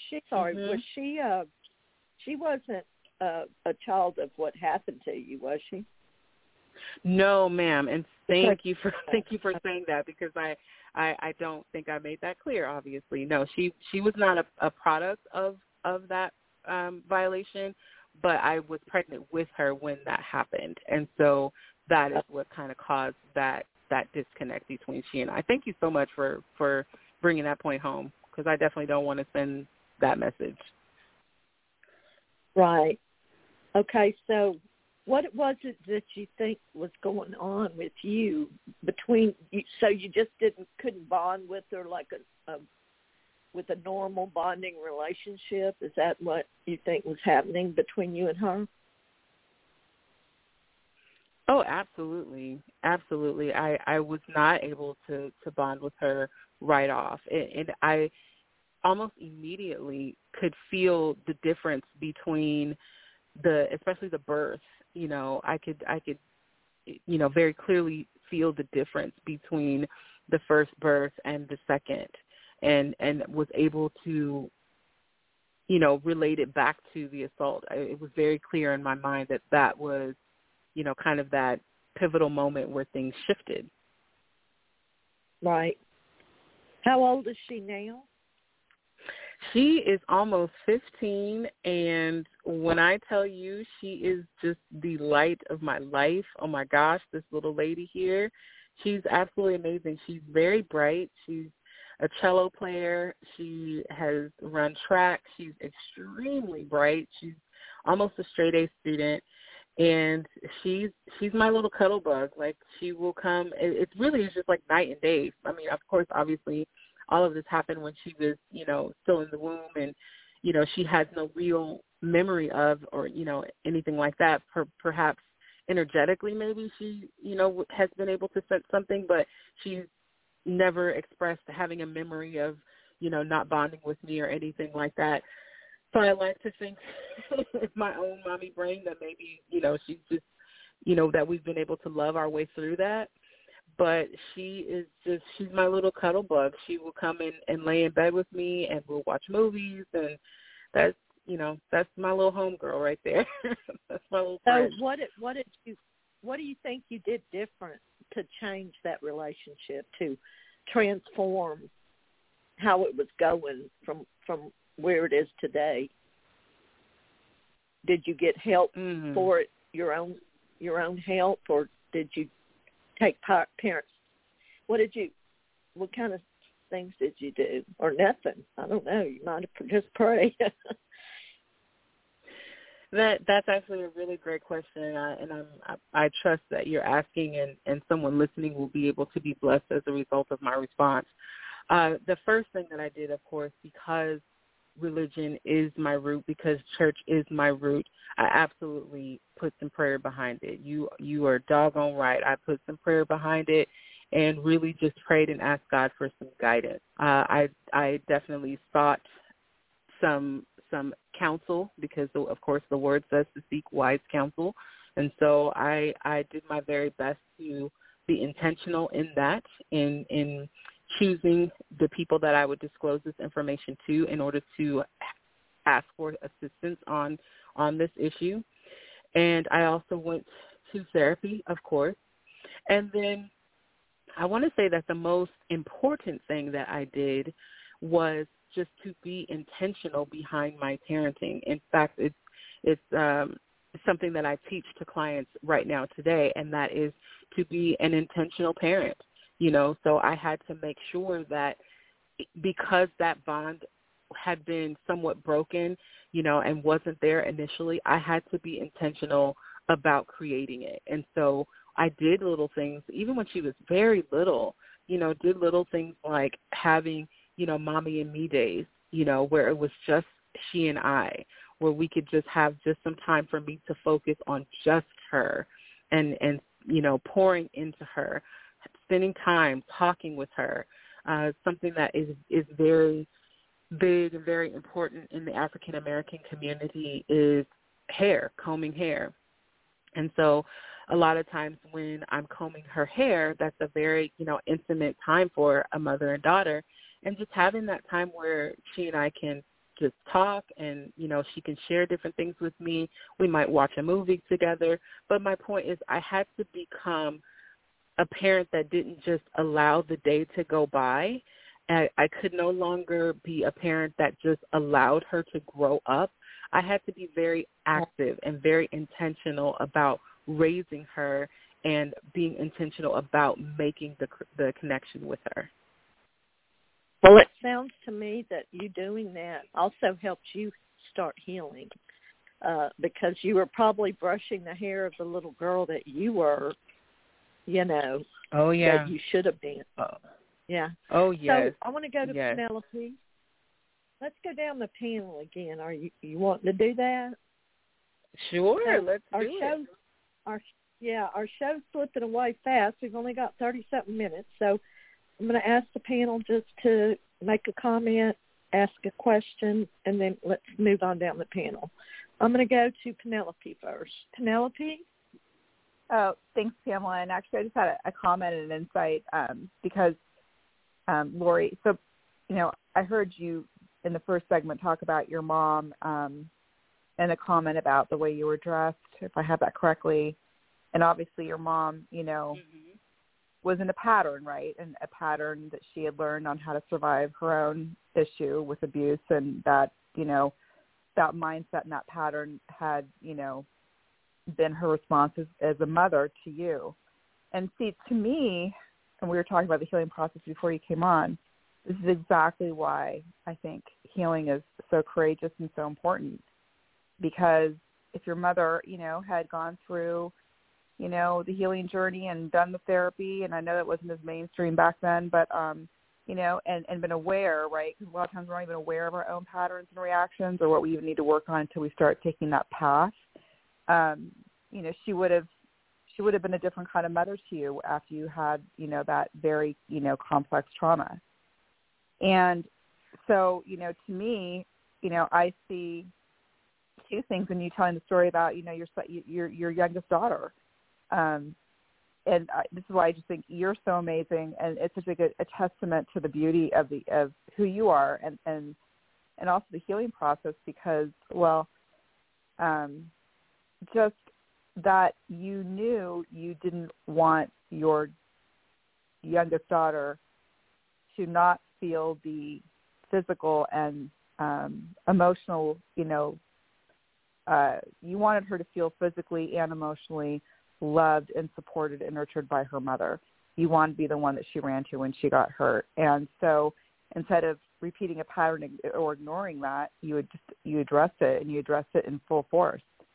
she wasn't a child of what happened to you, was she? No, ma'am. And thank you for saying that, because I don't think I made that clear, obviously. No, she was not a product of that violation, but I was pregnant with her when that happened. And so that is what kind of caused that disconnect between she and I. Thank you so much for bringing that point home, because I definitely don't want to send that message. Right. Okay, so what was it that you think was going on with you between you? So you just couldn't bond with her like with a normal bonding relationship? Is that what you think was happening between you and her? Oh, absolutely. Absolutely. I was not able to bond with her right off. And I almost immediately could feel the difference between especially the birth. I could very clearly feel the difference between the first birth and the second, and was able to, relate it back to the assault. It was very clear in my mind that was, kind of that pivotal moment where things shifted. Right. How old is she now? She is almost 15, and when I tell you she is just the light of my life, oh my gosh, this little lady here, she's absolutely amazing. She's very bright. She's a cello player. She has run track. She's extremely bright. She's almost a straight A student, and she's my little cuddle bug. She will come. It really is just like night and day. I mean, of course, obviously, all of this happened when she was, still in the womb, and, she has no real memory of or, anything like that. Perhaps energetically maybe she, has been able to sense something, but she's never expressed having a memory of, not bonding with me or anything like that. So I like to think with my own mommy brain that maybe, she's just, that we've been able to love our way through that. But she's my little cuddle bug. She will come in and lay in bed with me, and we'll watch movies, and that's my little homegirl right there. That's my little friend. So what do you think you did different to change that relationship, to transform how it was going from where it is today? Did you get help for it, your own help, or did you take parents? What kind of things did you do? Or nothing? I don't know. You might have just prayed. That's actually a really great question, and I trust that you're asking, and someone listening will be able to be blessed as a result of my response. The first thing that I did, of course, because religion is my root, because church is my root, I absolutely put some prayer behind it. You are doggone right. I put some prayer behind it and really just prayed and asked God for some guidance. I definitely sought some counsel, because of course the word says to seek wise counsel, and so I did my very best to be intentional in that, in choosing the people that I would disclose this information to in order to ask for assistance on this issue. And I also went to therapy, of course. And then I want to say that the most important thing that I did was just to be intentional behind my parenting. In fact, it's something that I teach to clients right now today, and that is to be an intentional parent. So I had to make sure that, because that bond had been somewhat broken, and wasn't there initially, I had to be intentional about creating it. And so I did little things, even when she was very little, did little things like having, mommy and me days, where it was just she and I, where we could just have just some time for me to focus on just her and pouring into her, spending time talking with her. Something that is very big and very important in the African American community is combing hair. And so a lot of times when I'm combing her hair, that's a very, intimate time for a mother and daughter. And just having that time where she and I can just talk and, she can share different things with me. We might watch a movie together. But my point is, I had to become a parent that didn't just allow the day to go by. I could no longer be a parent that just allowed her to grow up. I had to be very active and very intentional about raising her and being intentional about making the connection with her. Well, it sounds to me that you doing that also helped you start healing, because you were probably brushing the hair of the little girl that you were, Oh, yeah. that you should have been. Yeah. Oh, yes. So I want to go to Penelope. Let's go down the panel again. Are you wanting to do that? Sure, So let's do it. Our show's slipping away fast. We've only got 30-something minutes, so I'm going to ask the panel just to make a comment, ask a question, and then let's move on down the panel. I'm going to go to Penelope first. Penelope? Oh, thanks, Pamela. And actually, I just had a comment and an insight because, Lori, so, I heard you in the first segment talk about your mom and a comment about the way you were dressed, if I have that correctly. And obviously your mom, was in a pattern, right? And a pattern that she had learned on how to survive her own issue with abuse, and that, that mindset and that pattern had, been her response as a mother to you. And see, to me, and we were talking about the healing process before you came on, this is exactly why I think healing is so courageous and so important. Because if your mother, had gone through, the healing journey and done the therapy, and I know that wasn't as mainstream back then, but, and been aware, right? Because a lot of times we're not even aware of our own patterns and reactions or what we even need to work on until we start taking that path. She would have been a different kind of mother to you after you had, that very, complex trauma. And so, to me, I see two things when you telling the story about, your youngest daughter. This is why I just think you're so amazing, and it's such a testament to the beauty of who you are, and also the healing process, because, just that you knew you didn't want your youngest daughter to not feel the physical and emotional, you wanted her to feel physically and emotionally loved and supported and nurtured by her mother. You wanted to be the one that she ran to when she got hurt. And so instead of repeating a pattern or ignoring that, you addressed it, and you addressed it in full force.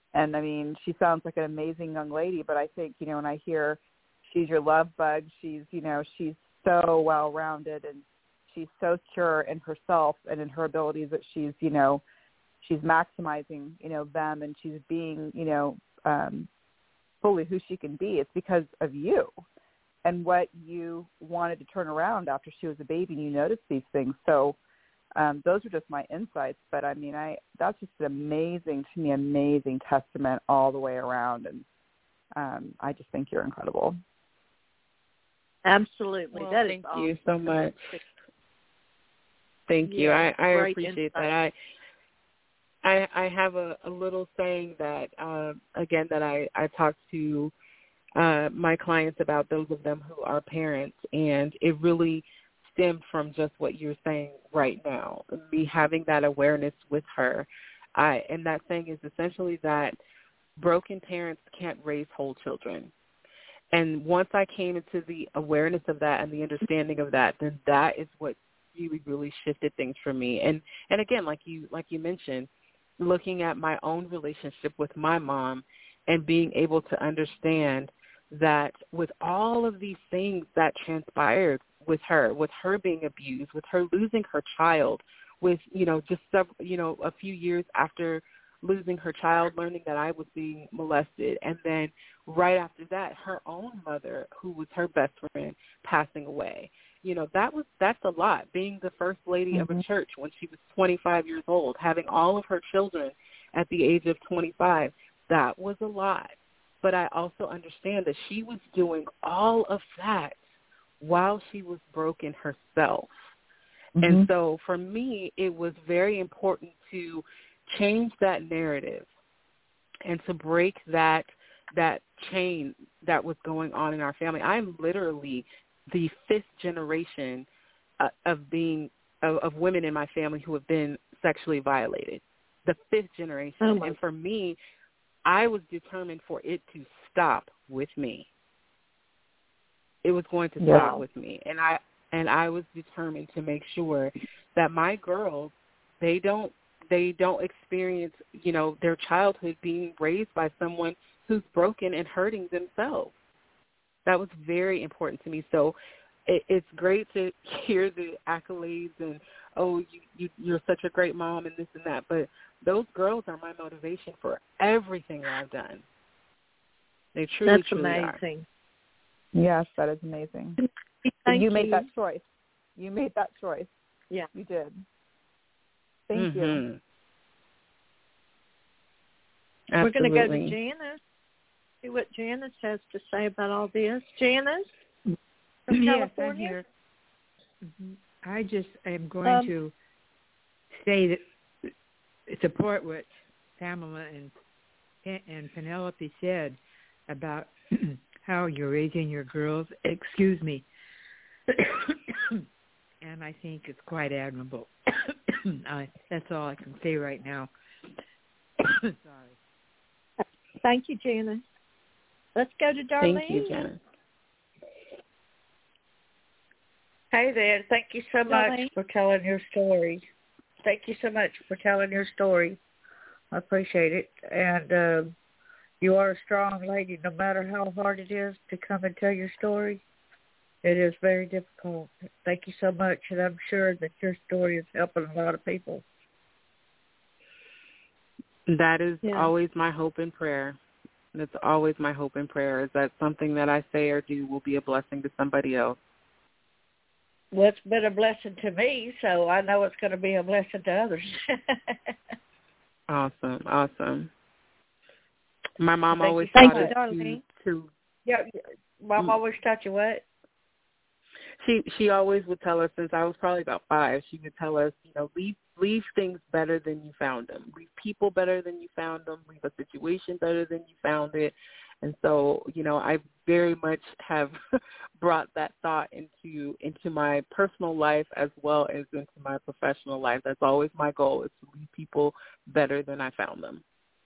And, I mean, she sounds like an amazing young lady, but I think, you know, when I hear she's your love bug, she's, you know, she's so well-rounded and she's so secure in herself and in her abilities that she's, you know, she's maximizing, you know, them, and she's being, you know, fully who she can be. It's because of you and what you wanted to turn around after she was a baby, and you noticed these things. So those are just my insights. But, I mean, that's just an amazing testament all the way around. And I just think you're incredible. Absolutely. Well, that thank is awesome. you so much. Thank you. Yeah, I insight. appreciate that. I have a little saying that, again, that I talk to my clients about, those of them who are parents, and it really stemmed from just what you're saying right now, me having that awareness with her. And that saying is essentially that broken parents can't raise whole children. And once I came into the awareness of that and the understanding of that, then that is what really shifted things for me. And again, like you mentioned, looking at my own relationship with my mom and being able to understand that with all of these things that transpired with her being abused, with her losing her child, with, you know, just several, you know, a few years after losing her child, learning that I was being molested, and then right after that, her own mother, who was her best friend, passing away. You know, that's a lot. Being the first lady of a church when she was 25 years old, having all of her children at the age of 25, that was a lot. But I also understand that she was doing all of that while she was broken herself. And so for me, it was very important to change that narrative and to break that chain that was going on in our family. I'm literally the fifth generation of women in my family who have been sexually violated, the fifth generation. And for me, I was determined for it to stop with me. It was going to stop with me. And I was determined to make sure that my girls, they don't experience, you know, their childhood being raised by someone who's broken and hurting themselves. That was very important to me. So it's great to hear the accolades and, oh, you're such a great mom and this and that. But those girls are my motivation for everything that I've done. They truly, That's amazing. Are. Yes, that is amazing. You made that choice. You made that choice. Yeah. You did. Thank you. Absolutely. We're going to go to Janice, see what Janice has to say about all this. Janice from California? I just am going to say that support what Pamela and Penelope said about how you're raising your girls. Excuse me. And I think it's quite admirable. That's all I can say right now. Sorry. Thank you, Janice. Let's go to Darlene. Thank you, Janice. Hey there. Thank you so much for telling your story. Thank you so much for telling your story. I appreciate it. And you are a strong lady, no matter how hard it is to come and tell your story. It is very difficult. Thank you so much, and I'm sure that your story is helping a lot of people. That is always my hope and prayer. That's always my hope and prayer, is that something that I say or do will be a blessing to somebody else. Well, it's been a blessing to me, so I know it's going to be a blessing to others. Awesome. My mom always taught us to Yeah, Mom always taught you what? She always would tell us, since I was probably about 5, she would tell us, you know, leave things better than you found them. Leave people better than you found them. Leave a situation better than you found it. And so, you know, I very much have brought that thought into my personal life as well as into my professional life. That's always my goal, is to leave people better than I found them.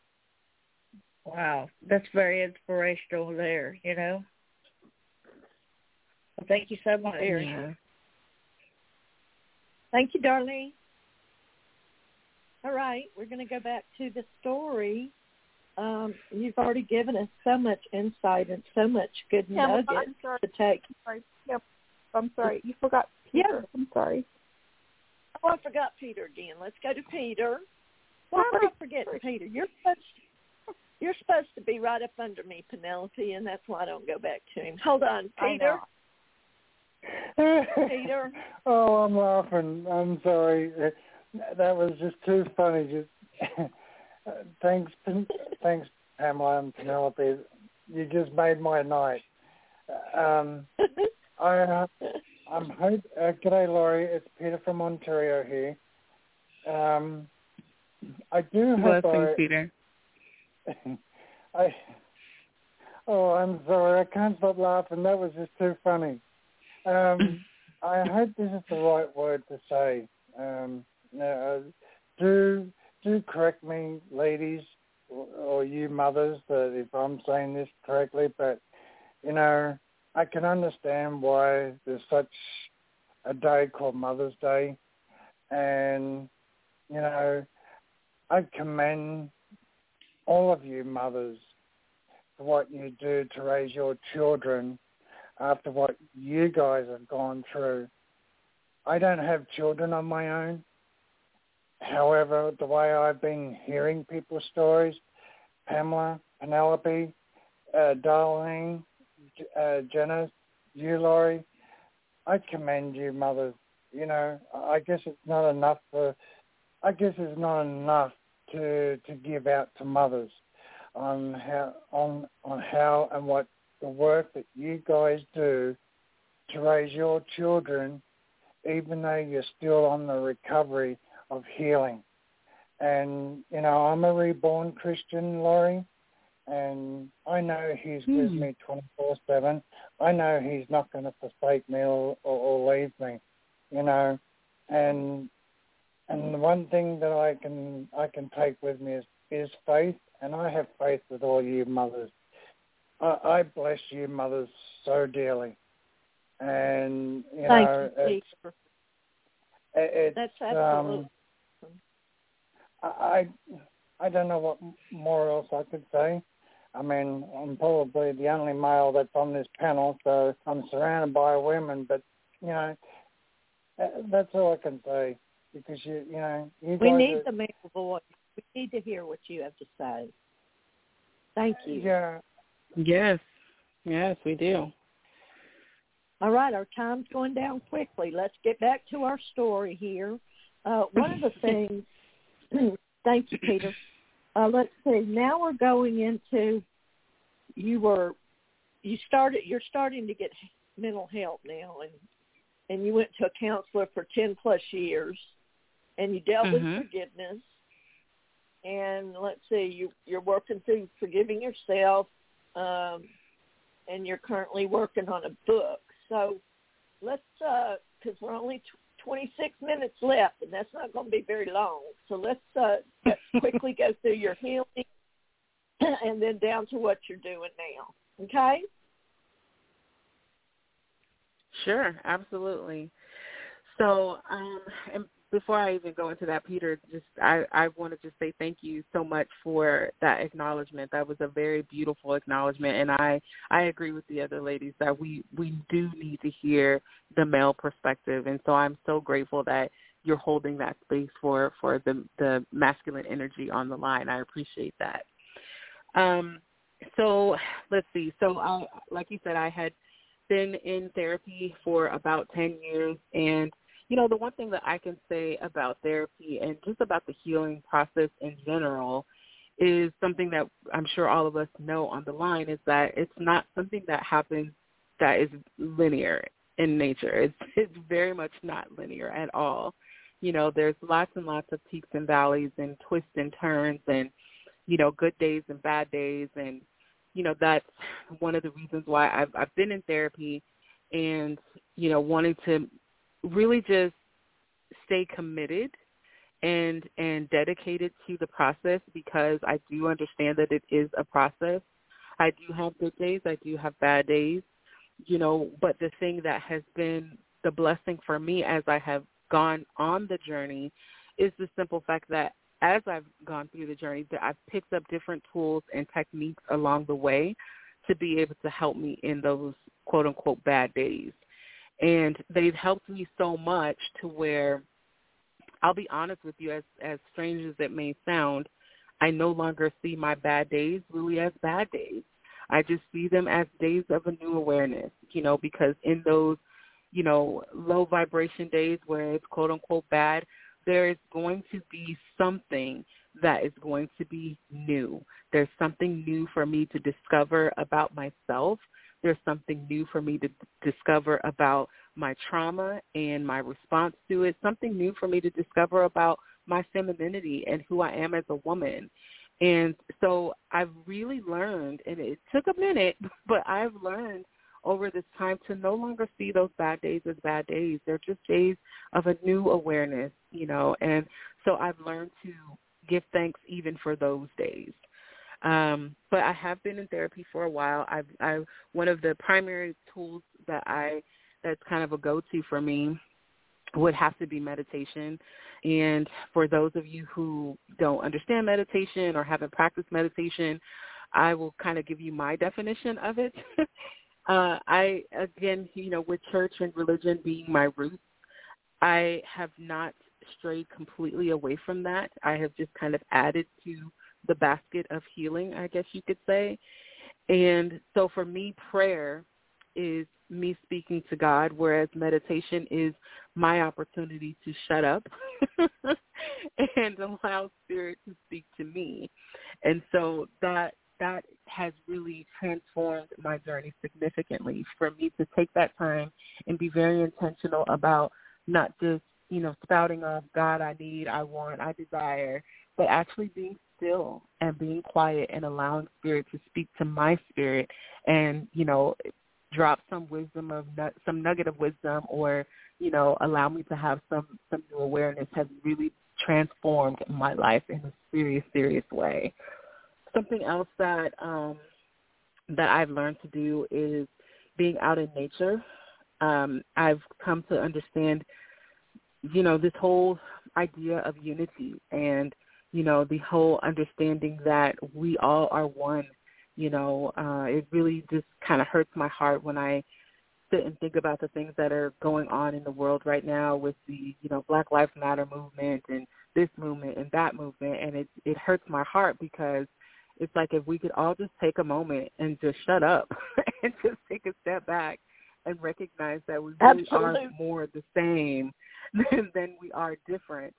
Wow, that's very inspirational there, you know. Well, thank you so much. Yeah. Thank you, Darlene. All right, we're going to go back to the story You've already given us so much insight and so much good nuggets to take. I'm sorry. You forgot Peter. Yeah. I'm sorry. Oh, I forgot Peter again. Let's go to Peter. Why am I forgetting Peter? You're supposed to be right up under me, Penelope, and that's why I don't go back to him. Hold on, Peter. Peter. Oh, I'm laughing. I'm sorry. That was just too funny. Just thanks, Pamela and Penelope. You just made my night. I'm g'day, Laurie. It's Peter from Ontario here. I do have Blessings, Peter. I'm sorry. I can't stop laughing. That was just too funny. I hope this is the right word to say. Do correct me, ladies, or you mothers, that if I'm saying this correctly, but, I can understand why there's such a day called Mother's Day. And, I commend all of you mothers for what you do to raise your children after what you guys have gone through. I don't have children of my own. However, the way I've been hearing people's stories, Pamela, Penelope, Darlene, Jenna, you, Laurie, I commend you mothers. I guess it's not enough to give out to mothers on how and what the work that you guys do to raise your children, even though you're still on the recovery of healing. And, I'm a reborn Christian, Laurie, and I know he's with me 24/7. I know he's not going to forsake me or leave me, and the one thing that I can take with me is faith, and I have faith with all you mothers. I bless you mothers so dearly, and Thank you, that's absolutely. I don't know what more else I could say. I mean, I'm probably the only male that's on this panel, so I'm surrounded by women. But that's all I can say, because you we need the male voice. We need to hear what you have to say. Thank you. Yeah. Yes, we do. All right, our time's going down quickly. Let's get back to our story here. One of the things, thank you, Peter. Let's see. Now we're going into you're starting to get mental health now, and you went to a counselor for 10 plus years, and you dealt with forgiveness. And let's see, you're working through forgiving yourself, and you're currently working on a book. So let's, because we're only 26 minutes left, and that's not going to be very long. So let's quickly go through your healing and then down to what you're doing now. Okay? Sure, absolutely. So, and before I even go into that, Peter, I want to just say thank you so much for that acknowledgement. That was a very beautiful acknowledgement, and I agree with the other ladies that we do need to hear the male perspective, and so I'm so grateful that you're holding that space for the masculine energy on the line. I appreciate that. So let's see. So like you said, I had been in therapy for about 10 years, and the one thing that I can say about therapy and just about the healing process in general is something that I'm sure all of us know on the line, is that it's not something that happens that is linear in nature. It's very much not linear at all. There's lots and lots of peaks and valleys and twists and turns and, good days and bad days. And, that's one of the reasons why I've been in therapy and, wanting to really just stay committed and dedicated to the process, because I do understand that it is a process. I do have good days. I do have bad days, but the thing that has been the blessing for me as I have gone on the journey is the simple fact that as I've gone through the journey, that I've picked up different tools and techniques along the way to be able to help me in those quote unquote bad days. And they've helped me so much to where, I'll be honest with you, as strange as it may sound, I no longer see my bad days really as bad days. I just see them as days of a new awareness, because in those, low vibration days where it's quote unquote bad, there is going to be something that is going to be new. There's something new for me to discover about myself. There's something new for me to discover about my trauma and my response to it, something new for me to discover about my femininity and who I am as a woman. And so I've really learned, and it took a minute, but I've learned over this time to no longer see those bad days as bad days. They're just days of a new awareness, and so I've learned to give thanks even for those days. But I have been in therapy for a while. I've one of the primary tools that's kind of a go-to for me would have to be meditation. And for those of you who don't understand meditation or haven't practiced meditation, I will kind of give you my definition of it. With church and religion being my roots, I have not strayed completely away from that. I have just kind of added to the basket of healing, I guess you could say. And so for me, prayer is me speaking to God, whereas meditation is my opportunity to shut up and allow Spirit to speak to me. And so that has really transformed my journey significantly, for me to take that time and be very intentional about not just, spouting off, God, I need, I want, I desire, but actually being still and being quiet and allowing Spirit to speak to my spirit and, drop some wisdom some nugget of wisdom, or, allow me to have some new awareness, has really transformed my life in a serious, serious way. Something else that I've learned to do is being out in nature. I've come to understand, this whole idea of unity and, the whole understanding that we all are one. It really just kind of hurts my heart when I sit and think about the things that are going on in the world right now with the, Black Lives Matter movement and this movement and that movement. And it hurts my heart because it's like if we could all just take a moment and just shut up and just take a step back and recognize that we really are more the same than we are different.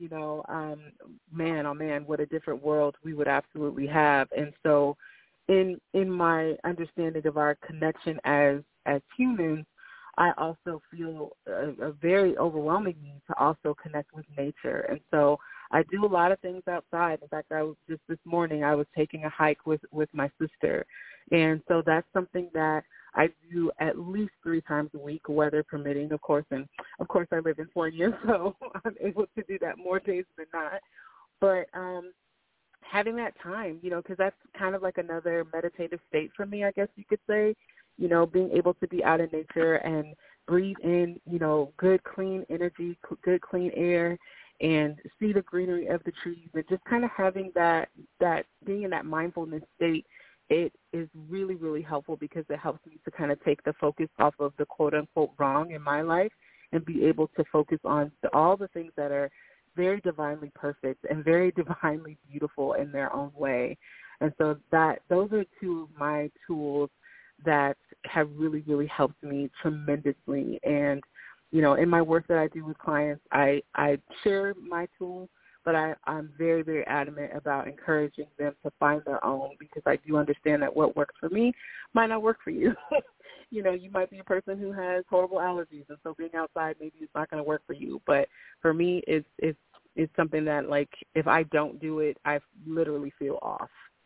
Man, oh man, what a different world we would absolutely have. And so in my understanding of our connection as humans, I also feel a very overwhelming need to also connect with nature. And so I do a lot of things outside. In fact, this morning I was taking a hike with my sister. And so that's something that I do at least 3 times a week, weather permitting, of course. And, of course, I live in California, so I'm able to do that more days than not. But having that time, because that's kind of like another meditative state for me, I guess you could say, being able to be out in nature and breathe in, good, clean energy, good, clean air, and see the greenery of the trees, and just kind of having that being in that mindfulness state, it is really, really helpful because it helps me to kind of take the focus off of the quote-unquote wrong in my life and be able to focus on all the things that are very divinely perfect and very divinely beautiful in their own way. And so those are 2 of my tools that have really, really helped me tremendously. And, in my work that I do with clients, I share my tools, but I'm very, very adamant about encouraging them to find their own, because I do understand that what works for me might not work for you. You might be a person who has horrible allergies, and so being outside maybe is not going to work for you. But for me, it's something that, like, if I don't do it, I literally feel off.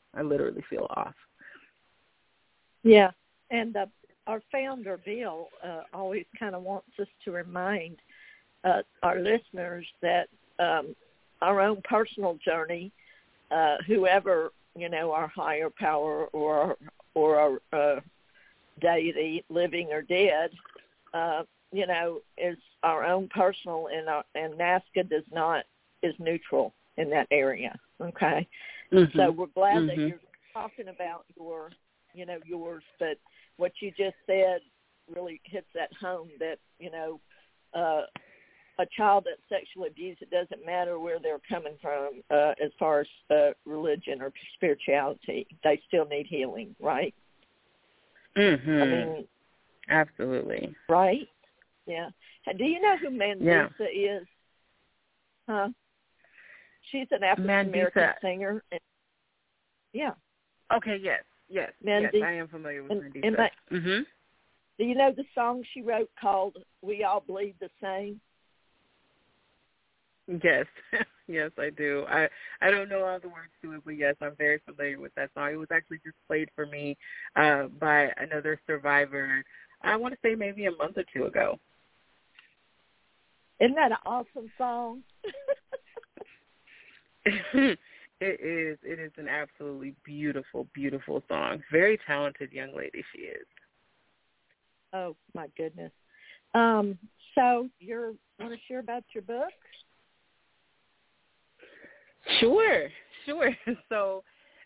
Yeah, and our founder, Bill, always kind of wants us to remind our listeners that our own personal journey, whoever, our higher power or our deity, living or dead, is our own personal, and NAASCA is neutral. in that area. Okay, Mm-hmm. so we're glad Mm-hmm. that you're talking about yours, but what you just said really hits that home. That a child that's sexually abused, it doesn't matter where they're coming from as far as religion or spirituality, they still need healing, right? Mm-hmm. I mean, absolutely. Right? Yeah. Do you know who Mandisa is? Huh? She's an African-American singer. Yeah. Okay, yes. Yes, I am familiar with Mandisa. Mm-hmm. Do you know the song she wrote called We All Bleed the Same? Yes. Yes, I do. I don't know all the words to it, but yes, I'm very familiar with that song. It was actually just played for me by another survivor, I want to say maybe a month or two ago. Isn't that an awesome song? It is. It is an absolutely beautiful, beautiful song. Very talented young lady she is. Oh, my goodness. So you want to share about your book? Sure. So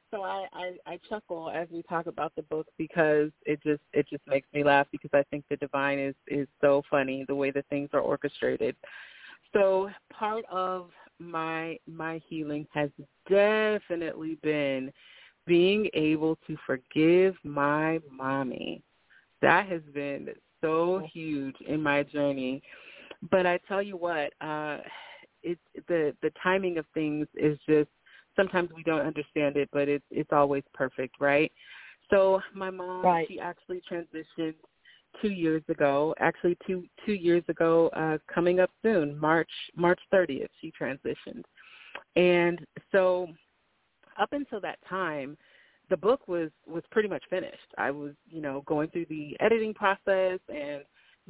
I chuckle as we talk about the book because it just makes me laugh because I think the divine is so funny the way that things are orchestrated. So part of my healing has definitely been being able to forgive my mommy. That has been so huge in my journey. But I tell you what, it's the timing of things is just sometimes we don't understand it, but it's always perfect, right? So my mom, she actually transitioned 2 years ago. Actually, two years ago, coming up soon, March 30th, she transitioned. And so up until that time, the book was pretty much finished. I was, going through the editing process and,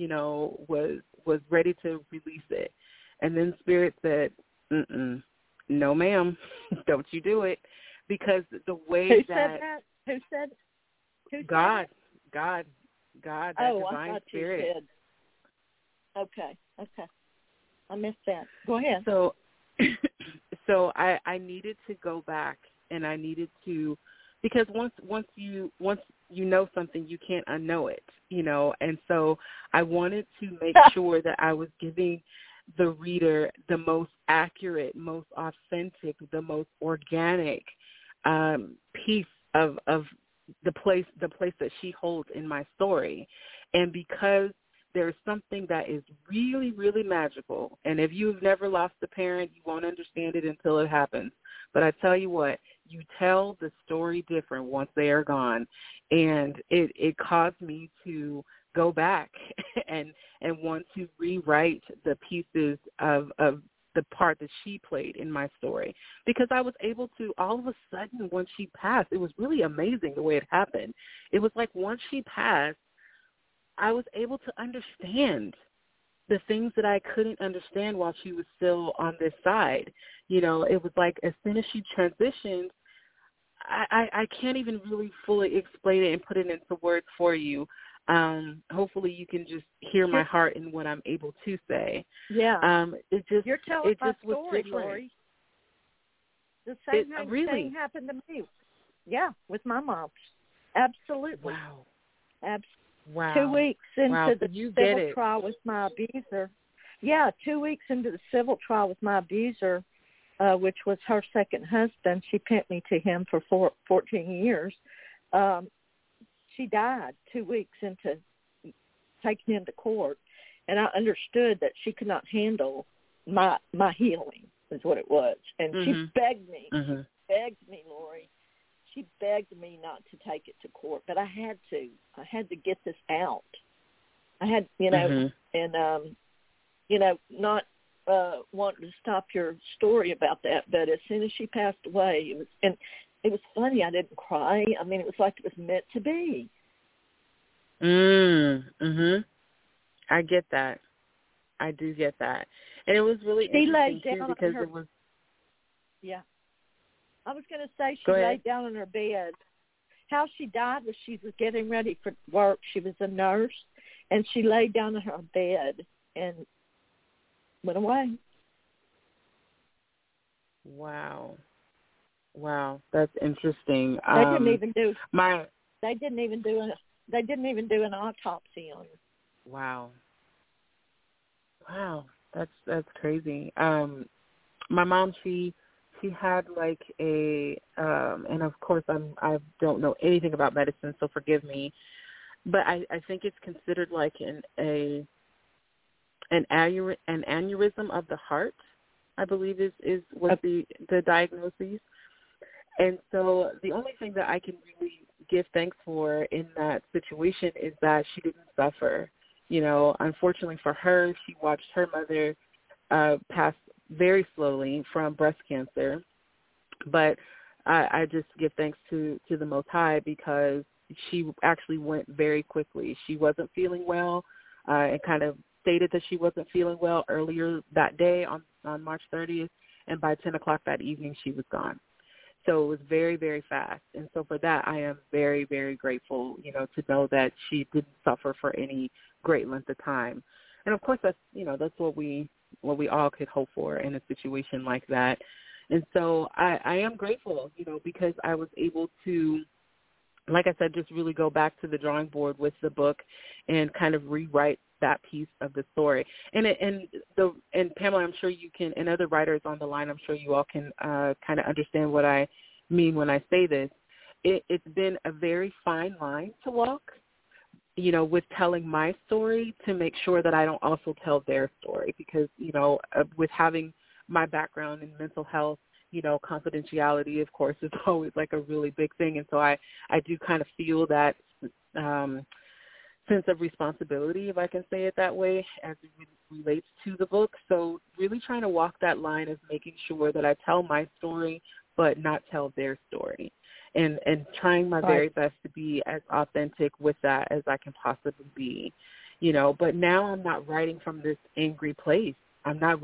was ready to release it. And then Spirit said, no, ma'am, don't you do it. Because the way Who said that? Who said God, that? God, that divine I thought Spirit. You said. Okay. I missed that. Go ahead. So I needed to go back, and I needed to, because once you know something, you can't unknow it, and so I wanted to make sure that I was giving the reader the most accurate, most authentic, the most organic piece of the place that she holds in my story. And because there's something that is really, really magical, and if you've never lost a parent, you won't understand it until it happens. But I tell you what, you tell the story different once they are gone. And it caused me to go back and want to rewrite the pieces of the part that she played in my story, because I was able to, all of a sudden, once she passed, it was really amazing the way it happened. It was like once she passed, I was able to understand the things that I couldn't understand while she was still on this side. It was like as soon as she transitioned, I can't even really fully explain it and put it into words for you. Hopefully you can just hear my heart in what I'm able to say. Yeah. You're telling my story, Lori. The same thing happened to me. Yeah, with my mom. Absolutely. Wow. Wow. 2 weeks into the civil it. trial with my abuser. Yeah, 2 weeks into the civil trial with my abuser, which was her second husband. She pinned me to him for 14 years. She died 2 weeks into taking him to court, and I understood that she could not handle my healing, is what it was. And she begged me. Mm-hmm. She begged me, Lori. She begged me not to take it to court, but I had to. I had to get this out. I had, and not wanting to stop your story about that, but as soon as she passed away, it was funny. I didn't cry. I mean, it was like it was meant to be. I get that. I do get that. And it was really interesting, too, because it was... Yeah. I was going to say she laid down on her bed. How she died was she was getting ready for work. She was a nurse, and she laid down on her bed and went away. Wow. Wow, that's interesting. They didn't even do my. They didn't even do an autopsy on her. Wow. Wow, that's crazy. My mom, she had like a and of course I don't know anything about medicine, so forgive me, but I think it's considered like an aneurysm of the heart, I believe was the diagnosis. And so the only thing that I can really give thanks for in that situation is that she didn't suffer. You know, unfortunately for her, she watched her mother pass very slowly from breast cancer. But I just give thanks to the Most High because she actually went very quickly. She wasn't feeling well and kind of stated that she wasn't feeling well earlier that day on March 30th, and by 10 o'clock that evening she was gone. So it was very, very fast. And so for that, I am very, very grateful, you know, to know that she didn't suffer for any great length of time. And of course, that's what we all could hope for in a situation like that. And so I am grateful, you know, because I was able to, like I said, just really go back to the drawing board with the book and kind of rewrite that piece of the story. And Pamela, I'm sure you can, and other writers on the line, I'm sure you all can kind of understand what I mean when I say this. It's been a very fine line to walk, you know, with telling my story to make sure that I don't also tell their story because, you know, with having my background in mental health, you know, confidentiality, of course, is always like a really big thing. And so I do kind of feel that sense of responsibility, if I can say it that way, as it relates to the book. So really trying to walk that line of making sure that I tell my story, but not tell their story. And trying my very best to be as authentic with that as I can possibly be, you know. But now I'm not writing from this angry place. I've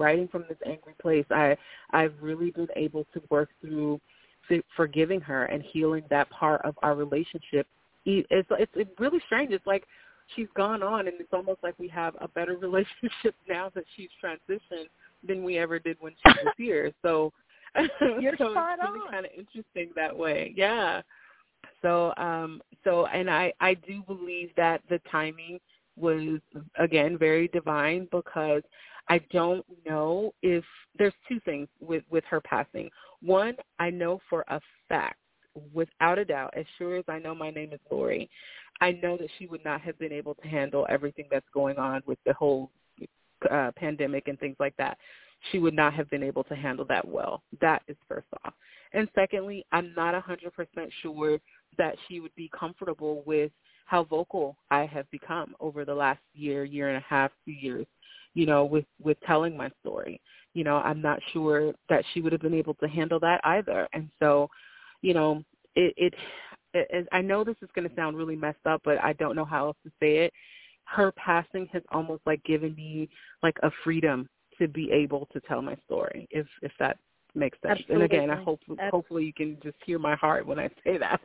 really been able to work through forgiving her and healing that part of our relationship. It's really strange. It's like she's gone on, and it's almost like we have a better relationship now that she's transitioned than we ever did when she was here. So, You're so spot it's really on. kind of interesting that way. Yeah. So, and I do believe that the timing was, again, very divine because I don't know if there's two things with her passing. One, I know for a fact, without a doubt, as sure as I know my name is Lori, I know that she would not have been able to handle everything that's going on with the whole pandemic and things like that. She would not have been able to handle that well. That is first off. And secondly, I'm not 100% sure that she would be comfortable with how vocal I have become over the last year and a half, 2 years, you know, with telling my story. You know, I'm not sure that she would have been able to handle that either. And so, you know, I know this is going to sound really messed up, but I don't know how else to say it. Her passing has almost like given me like a freedom to be able to tell my story, if that makes sense. Absolutely. And again, hopefully you can just hear my heart when I say that.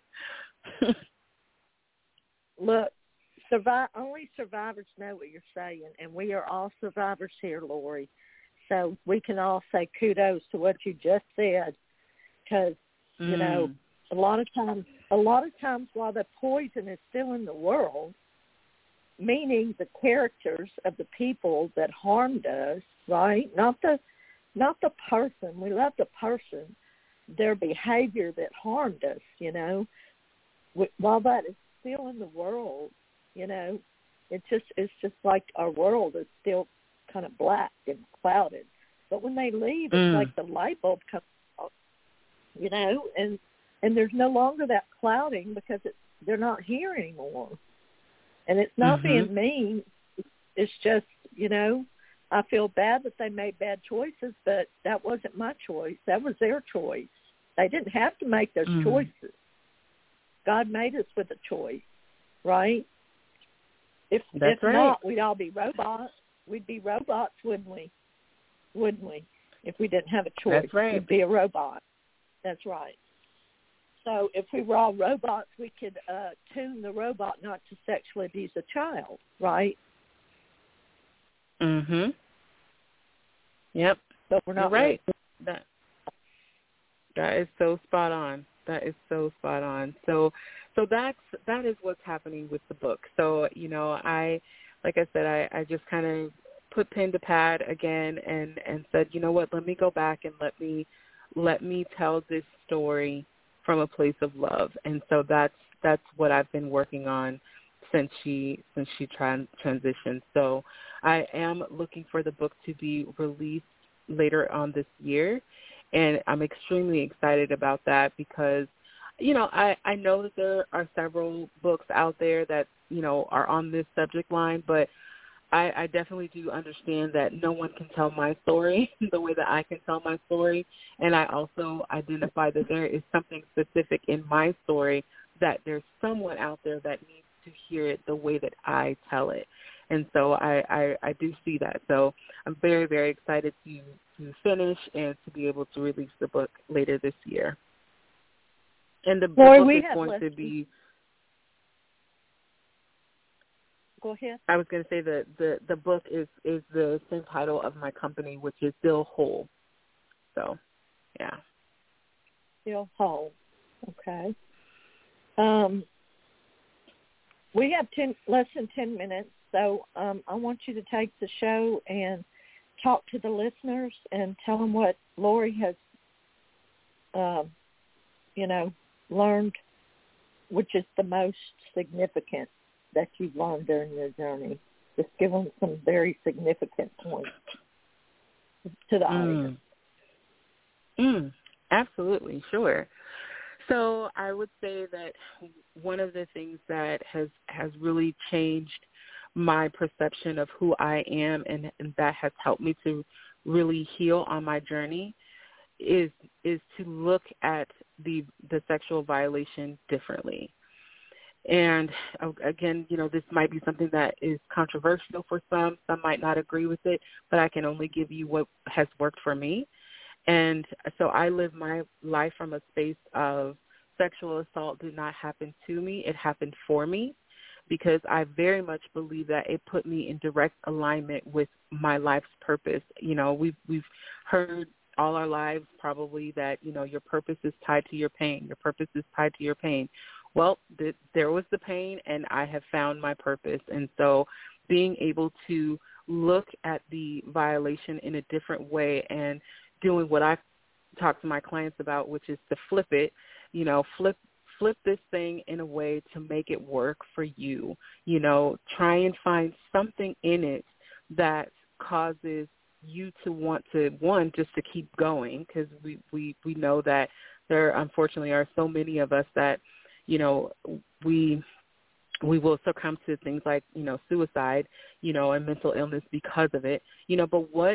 Look, only survivors know what you're saying, and we are all survivors here, Lori. So we can all say kudos to what you just said, because you know, a lot of times while the poison is still in the world, meaning the characters of the people that harmed us, right? Not the person. We love the person. Their behavior that harmed us, you know. While that is still in the world, you know, it's just like our world is still kind of black and clouded. But when they leave, it's like the light bulb comes out, you know, and there's no longer that clouding because they're not here anymore. And it's not being mean. It's just, you know, I feel bad that they made bad choices, but that wasn't my choice. That was their choice. They didn't have to make those choices. God made us with a choice, right? If not, we'd all be robots. We'd be robots, wouldn't we? If we didn't have a choice, we'd be a robot. That's right. So if we were all robots, we could tune the robot not to sexually abuse a child, right? Yep. But we're not. You're right. That is so spot on. That is so spot on. So that is what's happening with the book. So, you know, like I said, I just kind of put pen to pad again and said, you know what, let me go back and let me tell this story from a place of love. And so that's what I've been working on since she transitioned. So I am looking for the book to be released later on this year, and I'm extremely excited about that because, you know, I know that there are several books out there that, you know, are on this subject line, but I definitely do understand that no one can tell my story the way that I can tell my story, and I also identify that there is something specific in my story that there's someone out there that needs to hear it the way that I tell it. And so I do see that. So I'm very, very excited to finish and to be able to release the book later this year. And the book is going to be... Go ahead. I was going to say the book is the same title of my company, which is Still Whole. So, yeah. Still Whole. Okay. We have less than 10 minutes, so I want you to take the show and talk to the listeners and tell them what Lori has, learned, which is the most significant that you've learned during your journey. Just give them some very significant points to the audience. Absolutely, sure. So I would say that one of the things that has really changed my perception of who I am and that has helped me to really heal on my journey is to look at the sexual violation differently. And again, you know, this might be something that is controversial for some. Some might not agree with it, but I can only give you what has worked for me. And so I live my life from a space of sexual assault did not happen to me. It happened for me because I very much believe that it put me in direct alignment with my life's purpose. You know, we've heard all our lives probably that, you know, your purpose is tied to your pain. Your purpose is tied to your pain. Well, there was the pain, and I have found my purpose. And so being able to look at the violation in a different way and doing what I talk to my clients about, which is to flip it, you know, flip this thing in a way to make it work for you. You know, try and find something in it that causes you to want to, one, just to keep going, because we know that there unfortunately are so many of us that, you know, we will succumb to things like, you know, suicide, you know, and mental illness because of it, you know, but what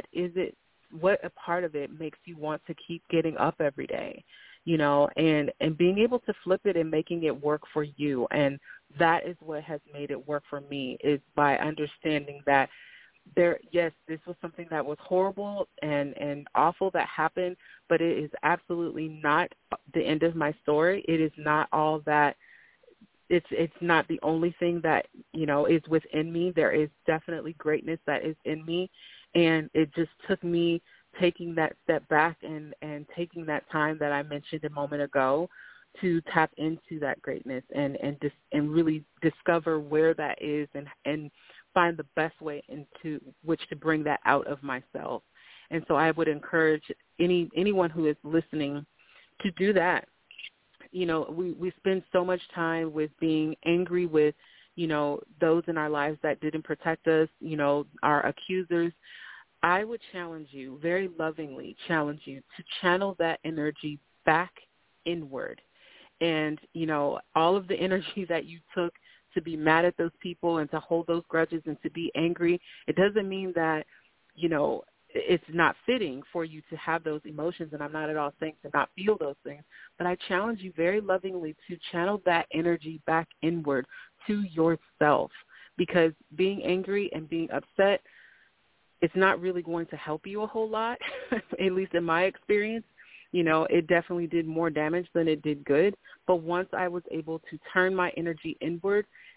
a part of it makes you want to keep getting up every day, you know, and being able to flip it and making it work for you. And that is what has made it work for me, is by understanding that yes, this was something that was horrible and awful that happened, but it is absolutely not the end of my story. It is not all that. It's not the only thing that, you know, is within me. There is definitely greatness that is in me, and it just took me taking that step back and taking that time that I mentioned a moment ago to tap into that greatness and really discover where that is and find the best way into which to bring that out of myself. And so I would encourage anyone who is listening to do that. You know, we spend so much time with being angry with, you know, those in our lives that didn't protect us, you know, our accusers. I would challenge you, very lovingly challenge you, to channel that energy back inward. And, you know, all of the energy that you took to be mad at those people and to hold those grudges and to be angry, it doesn't mean that, you know, it's not fitting for you to have those emotions, and I'm not at all saying to not feel those things, but I challenge you very lovingly to channel that energy back inward to yourself, because being angry and being upset, it's not really going to help you a whole lot, at least in my experience. You know, it definitely did more damage than it did good. But once I was able to turn my energy inward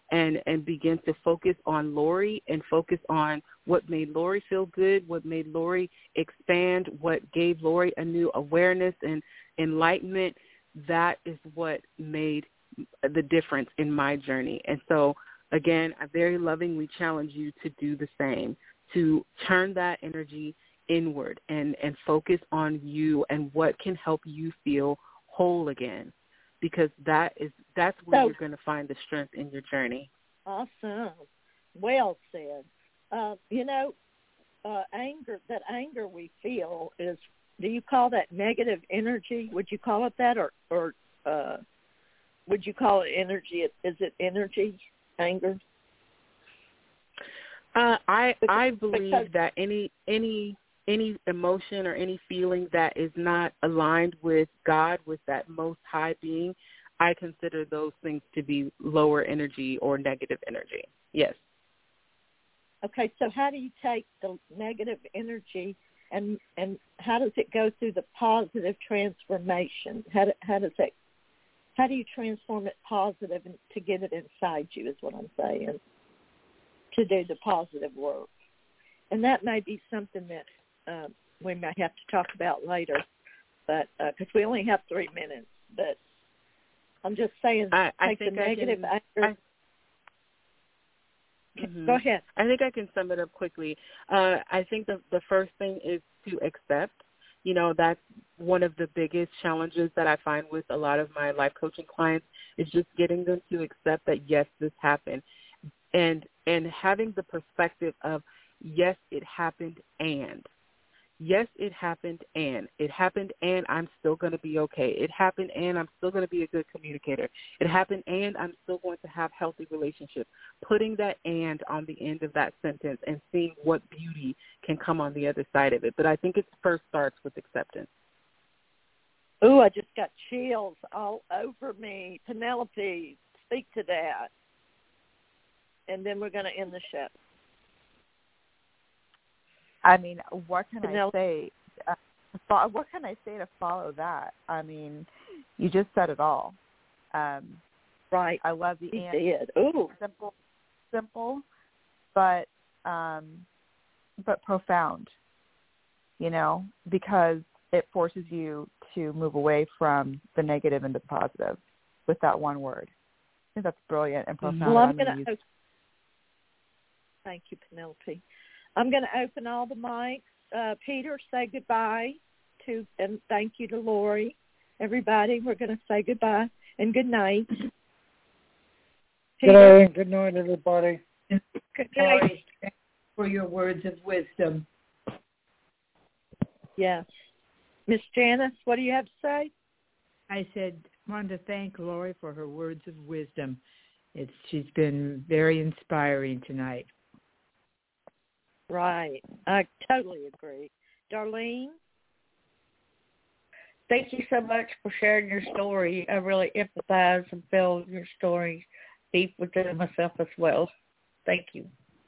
and begin to focus on Lori and focus on what made Lori feel good, what made Lori expand, what gave Lori a new awareness and enlightenment, that is what made the difference in my journey. And so, again, I very lovingly challenge you to do the same, to turn that energy inward and focus on you and what can help you feel whole again, because that's where you're going to find the strength in your journey. Awesome. Well said. Anger we feel is, do you call that negative energy? Would you call it that, or would you call it energy? Is it energy, anger? I believe that any emotion or any feeling that is not aligned with God, with that most high being, I consider those things to be lower energy or negative energy. Yes. Okay, so how do you take the negative energy and how does it go through the positive transformation? How do you transform it positive and to get it inside you is what I'm saying, to do the positive work. And that may be something that we may have to talk about later, but because we only have 3 minutes. But I'm just saying, take the negative anger. Go ahead. I think I can sum it up quickly. I think the first thing is to accept. That's one of the biggest challenges that I find with a lot of my life coaching clients is just getting them to accept that, yes, this happened. And having the perspective of, yes, it happened, and yes, it happened, and I'm still going to be okay. It happened, and I'm still going to be a good communicator. It happened, and I'm still going to have healthy relationships. Putting that "and" on the end of that sentence and seeing what beauty can come on the other side of it. But I think it first starts with acceptance. Ooh, I just got chills all over me. Penelope, speak to that. And then we're going to end the show. I mean, what can I say? What can I say to follow that? I mean, you just said it all. Right. I love the answer. Did. Ooh. Simple, but profound. Because it forces you to move away from the negative into the positive with that one word. I think that's brilliant and profound. Well, thank you, Penelope. I'm going to open all the mics. Peter, say goodbye and thank you to Lori. Everybody, we're going to say goodbye and good night. Good night, everybody. Good night. For your words of wisdom. Yes. Miss Janice, what do you have to say? I wanted to thank Lori for her words of wisdom. She's been very inspiring tonight. Right. I totally agree. Darlene? Thank you so much for sharing your story. I really empathize and feel your story deep within myself as well. Thank you.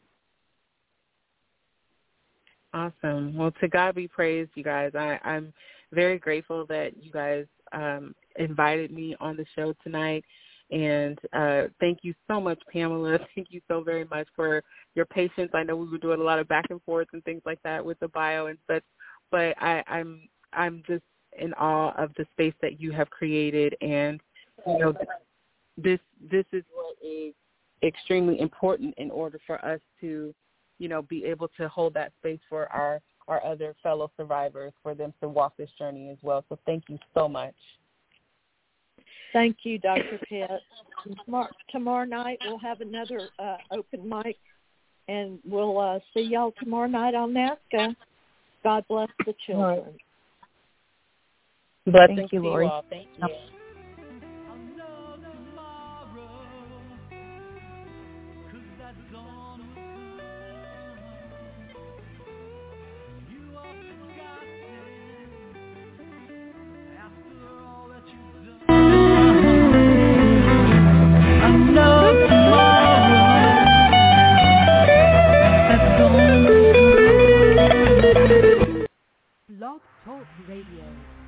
Awesome. Well, to God be praised, you guys. I'm very grateful that you guys invited me on the show tonight. And thank you so much, Pamela. Thank you so very much for your patience. I know we were doing a lot of back and forth and things like that with the bio and such, but I'm just in awe of the space that you have created. And this is what is extremely important in order for us to be able to hold that space for our other fellow survivors, for them to walk this journey as well. So thank you so much. Thank you, Dr. Pitt. Tomorrow night we'll have another open mic, and we'll see y'all tomorrow night on NAASCA. God bless the children. Blessings Thank you, to Lori. you all. Thank you. Blog Talk Radio.